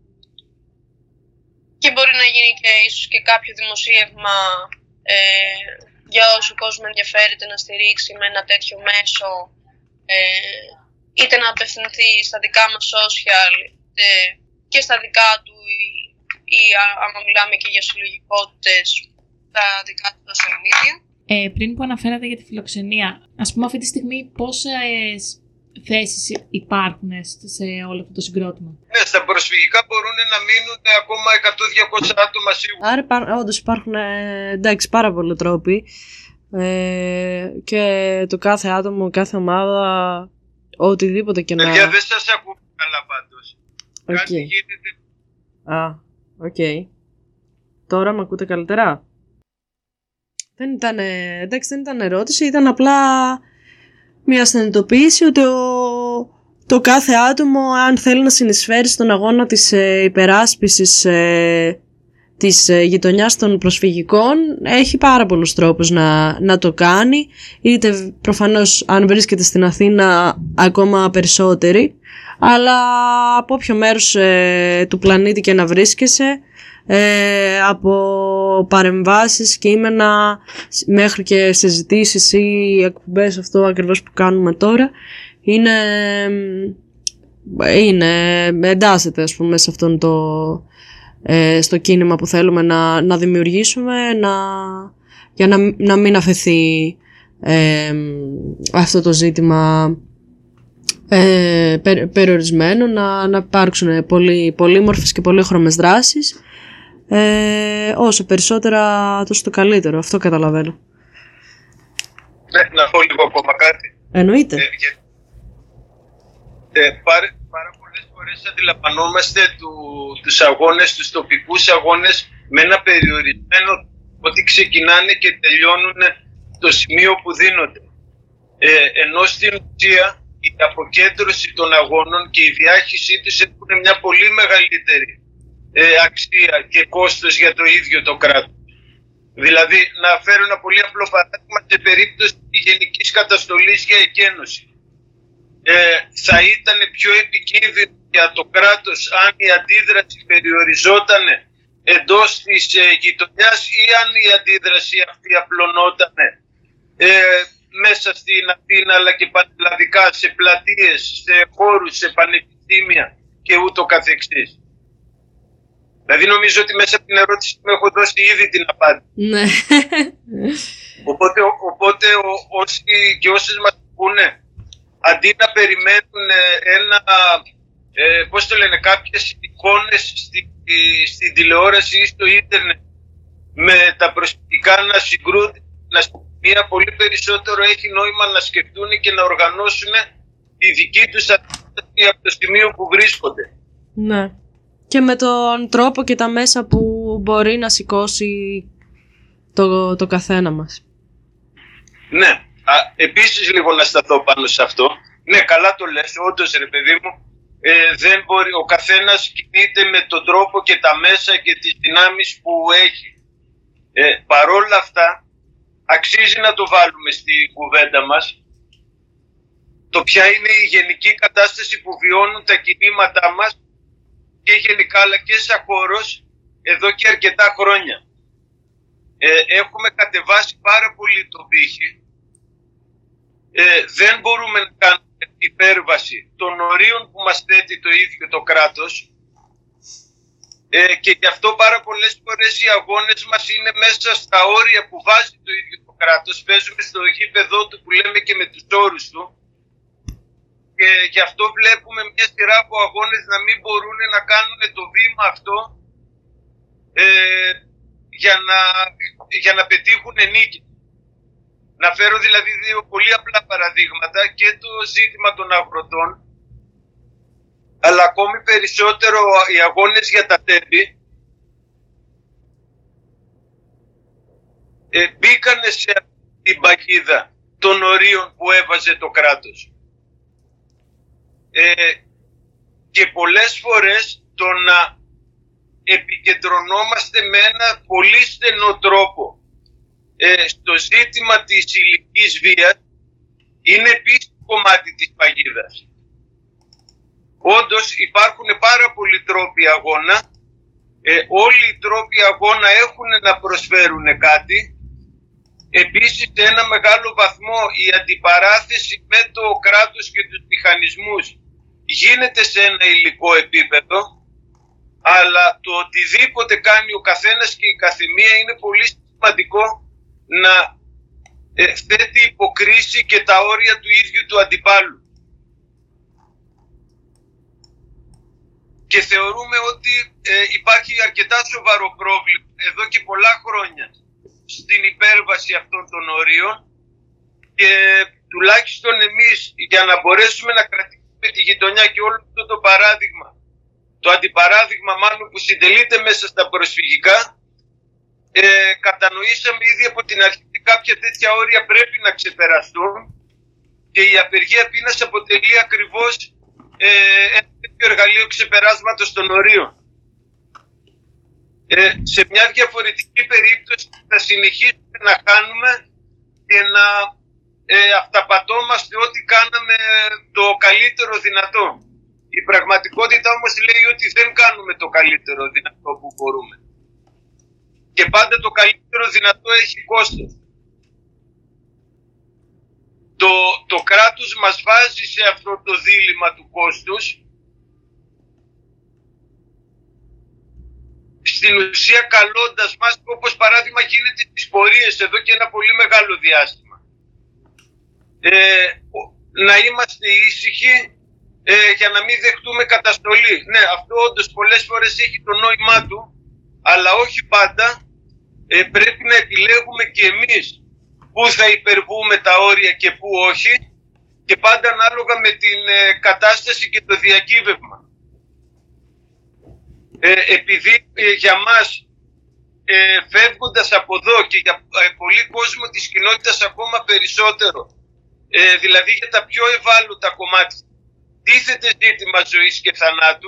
Και μπορεί να γίνει και ίσως και κάποιο δημοσίευμα ε, για όσο κόσμο ενδιαφέρεται να στηρίξει με ένα τέτοιο μέσο, ε, είτε να απευθυνθεί στα δικά μας social είτε και στα δικά του ή, ή άμα μιλάμε και για συλλογικότητες στα δικά του social media. Ε, πριν που αναφέρατε για τη φιλοξενία, ας πούμε αυτή τη στιγμή πόσες θέσεις υπάρχουν σε όλο αυτό το συγκρότημα? Ναι, στα προσφυγικά μπορούν να μείνουν ακόμα εκατό με διακόσια άτομα σίγουρα. Άρα όντως υπάρχουν ε, εντάξει, πάρα πολλοί τρόποι ε, και το κάθε άτομο, κάθε ομάδα, οτιδήποτε και να... Παιδιά, δεν σας ακούω καλά πάντως. Okay. Κάτι γίνεται... Α, οκ. Okay. Τώρα με ακούτε καλύτερα? Δεν ήταν, εντάξει, δεν ήταν ερώτηση, ήταν απλά μια συνειδητοποίηση ότι ο, το κάθε άτομο, αν θέλει να συνεισφέρει στον αγώνα της ε, υπεράσπισης ε, της ε, γειτονιάς των προσφυγικών, έχει πάρα πολλούς τρόπους να, να το κάνει, είτε προφανώς αν βρίσκεται στην Αθήνα ακόμα περισσότεροι, αλλά από όποιο μέρος ε, του πλανήτη και να βρίσκεσαι, ε, από παρεμβάσεις, κείμενα μέχρι και συζητήσεις ή εκπομπές, αυτό ακριβώς που κάνουμε τώρα, είναι, είναι εντάσσεται ας πούμε σε αυτόν το, ε, στο κίνημα που θέλουμε να, να δημιουργήσουμε, να, για να, να μην αφαιθεί ε, αυτό το ζήτημα ε, πε, περιορισμένο, να, να υπάρξουν πολύ, πολύμορφες και πολύχρωμες δράσεις. Ε, όσο περισσότερα τόσο το καλύτερο, αυτό καταλαβαίνω. Ναι, να πω λίγο ακόμα κάτι. Εννοείται. Ε, για, ε, πάρα, πάρα πολλές φορές αντιλαμβανόμαστε του, τους αγώνες, τους τοπικούς αγώνες με ένα περιορισμένο, ότι ξεκινάνε και τελειώνουν το σημείο που δίνονται. Ε, ενώ στην ουσία η αποκέντρωση των αγώνων και η διάχυσή τους έχουν μια πολύ μεγαλύτερη ε, αξία και κόστος για το ίδιο το κράτος. Δηλαδή, να φέρω ένα πολύ απλό παράδειγμα, σε περίπτωση γενικής καταστολής για εκένωση. Ε, θα ήταν πιο επικίνδυνο για το κράτος αν η αντίδραση περιοριζόταν εντός της ε, γειτονιάς ή αν η αντίδραση αυτή απλωνόταν ε, μέσα στην Αθήνα αλλά και πανελλαδικά, σε πλατείες, σε χώρους, σε πανεπιστήμια και ούτω καθεξής. Δηλαδή νομίζω ότι μέσα από την ερώτηση μου έχω δώσει ήδη την απάντηση. Ναι. Οπότε, οπότε ό, όσοι και όσες μας πούνε, αντί να περιμένουν ένα, ε, πώς το λένε, κάποιες εικόνες στη, στην τηλεόραση ή στο ίντερνετ με τα προσωπικά να συγκρούνται την αστυνομία, πολύ περισσότερο έχει νόημα να σκεφτούν και να οργανώσουν τη δική τους αντίσταση από το σημείο που βρίσκονται. Ναι. Και με τον τρόπο και τα μέσα που μπορεί να σηκώσει το, το καθένα μας. Ναι. Α, επίσης λίγο να σταθώ πάνω σε αυτό. Ναι, καλά το λες, όντως ρε παιδί μου, ε, δεν μπορεί, ο καθένας κινείται με τον τρόπο και τα μέσα και τις δυνάμεις που έχει. Ε, παρόλα αυτά, αξίζει να το βάλουμε στη κουβέντα μας το ποια είναι η γενική κατάσταση που βιώνουν τα κινήματά μας και γενικά αλλά και σαν χώρος εδώ και αρκετά χρόνια. Ε, έχουμε κατεβάσει πάρα πολύ τον πύχη. Ε, δεν μπορούμε να κάνουμε υπέρβαση των ορίων που μας θέτει το ίδιο το κράτος ε, και γι' αυτό πάρα πολλές φορές οι αγώνες μας είναι μέσα στα όρια που βάζει το ίδιο το κράτος. Παίζουμε στο γήπεδό του που λέμε και με τους όρους του και γι' αυτό βλέπουμε μια σειρά από αγώνες να μην μπορούν να κάνουν το βήμα αυτό ε, για, να, για να πετύχουν νίκη. Να φέρω δηλαδή δύο πολύ απλά παραδείγματα, και το ζήτημα των αγροτών, αλλά ακόμη περισσότερο οι αγώνες για τα τέμπη, ε, μπήκανε σε την παγίδα των ορίων που έβαζε το κράτος. Ε, και πολλές φορές το να επικεντρωνόμαστε με ένα πολύ στενό τρόπο ε, στο ζήτημα της ηλικής βίας είναι επίσης κομμάτι της παγίδας. Όντως υπάρχουν πάρα πολλοί τρόποι αγώνα, ε, όλοι οι τρόποι αγώνα έχουν να προσφέρουν κάτι. Επίσης σε ένα μεγάλο βαθμό η αντιπαράθεση με το κράτος και τους μηχανισμούς γίνεται σε ένα υλικό επίπεδο, αλλά το οτιδήποτε κάνει ο καθένας και η καθεμία είναι πολύ σημαντικό να ε, θέτει υποκρίση και τα όρια του ίδιου του αντιπάλου. Και θεωρούμε ότι ε, υπάρχει αρκετά σοβαρό πρόβλημα εδώ και πολλά χρόνια στην υπέρβαση αυτών των ορίων και τουλάχιστον εμείς για να μπορέσουμε να κρατήσουμε τη γειτονιά και όλο αυτό το παράδειγμα, το αντιπαράδειγμα μάλλον που συντελείται μέσα στα προσφυγικά, ε, κατανοήσαμε ήδη από την αρχή ότι κάποια τέτοια όρια πρέπει να ξεπεραστούν και η απεργία πείνας αποτελεί ακριβώς ε, ένα τέτοιο εργαλείο ξεπεράσματος των ορίων. Ε, σε μια διαφορετική περίπτωση θα συνεχίσουμε να κάνουμε και να ε, αυταπατώμαστε ότι κάναμε το καλύτερο δυνατό. Η πραγματικότητα όμως λέει ότι δεν κάνουμε το καλύτερο δυνατό που μπορούμε. Και πάντα το καλύτερο δυνατό έχει κόστος. Το, το κράτος μας βάζει σε αυτό το δίλημμα του κόστους, στην ουσία καλώντας μας, όπως παράδειγμα γίνεται στις πορείες εδώ και ένα πολύ μεγάλο διάστημα. Ε, να είμαστε ήσυχοι ε, για να μην δεχτούμε καταστολή. Ναι, αυτό όντως πολλές φορές έχει το νόημά του, αλλά όχι πάντα. Ε, πρέπει να επιλέγουμε και εμείς πού θα υπερβούμε τα όρια και πού όχι, και πάντα ανάλογα με την ε, κατάσταση και το διακύβευμα. Ε, επειδή ε, για μας ε, φεύγοντας από εδώ και για ε, πολύ κόσμο της κοινότητας ακόμα περισσότερο, ε, δηλαδή για τα πιο ευάλωτα κομμάτια, τίθεται ζήτημα ζωής και θανάτου,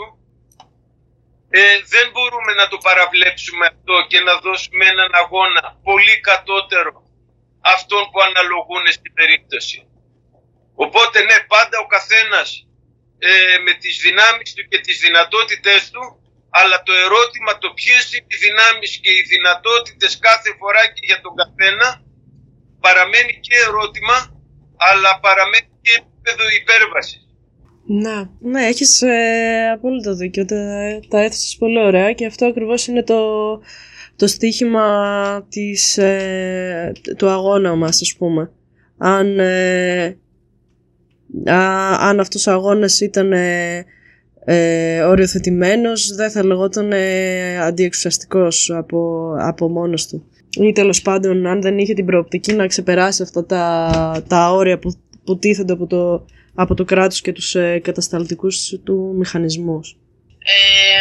ε, δεν μπορούμε να το παραβλέψουμε αυτό και να δώσουμε έναν αγώνα πολύ κατώτερο αυτών που αναλογούν στην περίπτωση. Οπότε ναι, πάντα ο καθένας ε, με τις δυνάμεις του και τις δυνατότητες του, αλλά το ερώτημα το ποιες είναι οι δυνάμεις και οι δυνατότητες κάθε φορά και για τον καθένα παραμένει και ερώτημα, αλλά παραμένει και επίπεδο υπέρβασης. Ναι, ναι, έχεις ε, απόλυτο δίκιο, τα, τα έθεσες πολύ ωραία και αυτό ακριβώς είναι το, το στίχημα της, ε, του αγώνα μας, ας πούμε. Αν, ε, α, αν αυτός ο αγώνας ήταν ε, ε, οριοθετημένος, δεν θα λεγόταν ε, αντιεξουσιαστικός από, από μόνος του. Ή τέλος πάντων, αν δεν είχε την προοπτική να ξεπεράσει αυτά τα, τα όρια που, που τίθενται από το, από το κράτος και τους ε, κατασταλτικούς του μηχανισμούς. Ε,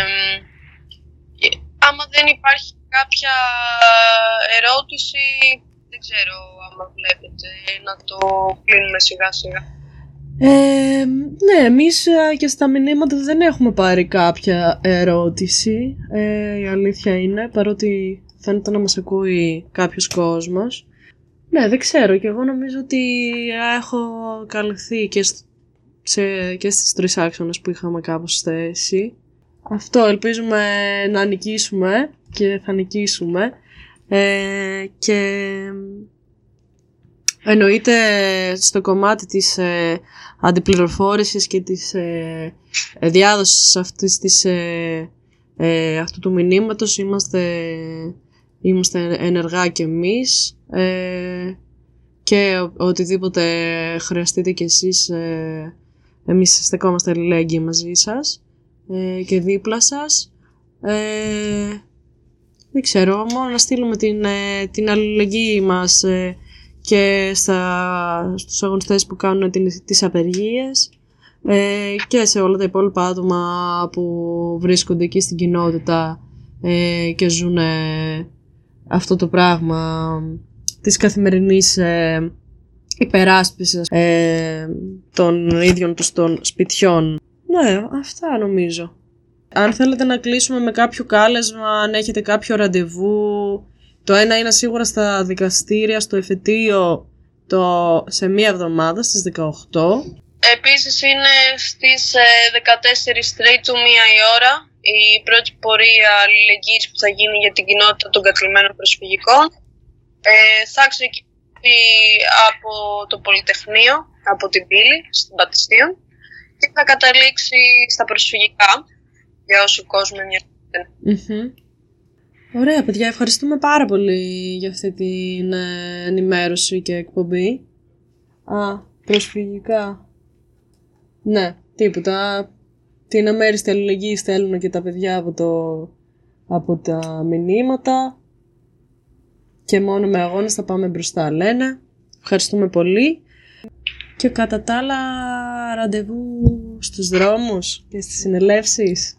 άμα δεν υπάρχει κάποια ερώτηση, δεν ξέρω άμα βλέπετε να το κλείνουμε σιγά σιγά. Ε, ναι, εμείς και στα μηνύματα δεν έχουμε πάρει κάποια ερώτηση, ε, η αλήθεια είναι, παρότι φαίνεται να μας ακούει κάποιος κόσμος. Ναι, δεν ξέρω, και εγώ νομίζω ότι έχω καλυφθεί και, σε, και στις τρεις άξονες που είχαμε κάπως θέσει. Αυτό, ελπίζουμε να νικήσουμε και θα νικήσουμε. Ε, και εννοείται στο κομμάτι της ε, αντιπληροφόρησης και της ε, διάδοσης αυτής της, ε, ε, αυτού του μηνύματος είμαστε, είμαστε ενεργά και εμείς, ε, και ο, οτιδήποτε χρειαστείτε κι εσείς, ε, εμείς στεκόμαστε αλληλέγγυοι μαζί σας ε, και δίπλα σας. Ε, δεν ξέρω, μόνο να στείλουμε την, ε, την αλληλεγγύη μας ε, και στα, στους αγωνιστές που κάνουν την, τις απεργίες ε, και σε όλα τα υπόλοιπα άτομα που βρίσκονται εκεί στην κοινότητα ε, και ζουν ε, αυτό το πράγμα της καθημερινής ε, υπεράσπισης ε, των ίδιων τους των σπιτιών. Ναι, αυτά νομίζω. Αν θέλετε να κλείσουμε με κάποιο κάλεσμα, αν έχετε κάποιο ραντεβού, το ένα είναι σίγουρα στα δικαστήρια, στο εφετείο, το, σε μία εβδομάδα, στις δεκαοκτώ. Επίσης είναι στις δεκατέσσερις Τρίτου, μία η ώρα, η πρώτη πορεία αλληλεγγύης που θα γίνει για την κοινότητα των κατλυμμένων προσφυγικών. Ε, θα ξεκινήσει από το Πολυτεχνείο, από την πύλη, στην Πατηστίων, και θα καταλήξει στα προσφυγικά, για όσο κόσμο ενδιαφέρεται. Mm-hmm. Ωραία, παιδιά, ευχαριστούμε πάρα πολύ για αυτή την ε, ενημέρωση και εκπομπή. Α, προσφυγικά. Ναι, τίποτα. Την αμέριστη αλληλεγγύη στέλνουν και τα παιδιά από, το, από τα μηνύματα. Και μόνο με αγώνες θα πάμε μπροστά, λένε. Ευχαριστούμε πολύ. Και κατά τα άλλα, ραντεβού στους δρόμους και στις συνελεύσεις.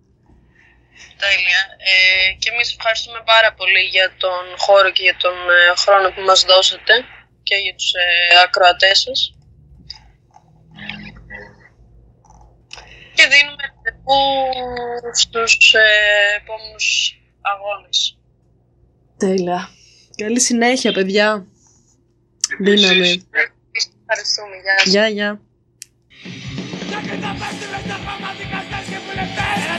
Τέλεια. Ε, και εμείς ευχαριστούμε πάρα πολύ για τον χώρο και για τον ε, χρόνο που μας δώσατε και για τους ε, ακροατές σας. Και δίνουμε ραντεβού στους ε, επόμενους αγώνες. Τέλεια. Καλή συνέχεια, παιδιά. Δύναμη. Ευχαριστούμε. Γεια σας. Γεια, γεια. Ya que te ves, ves la fama de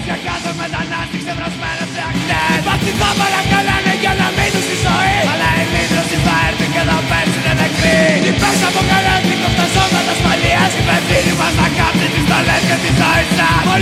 Για κάθε μετανάστη ξεβρασμένες σε ακτές. Υπάρχει θα παρακαλώ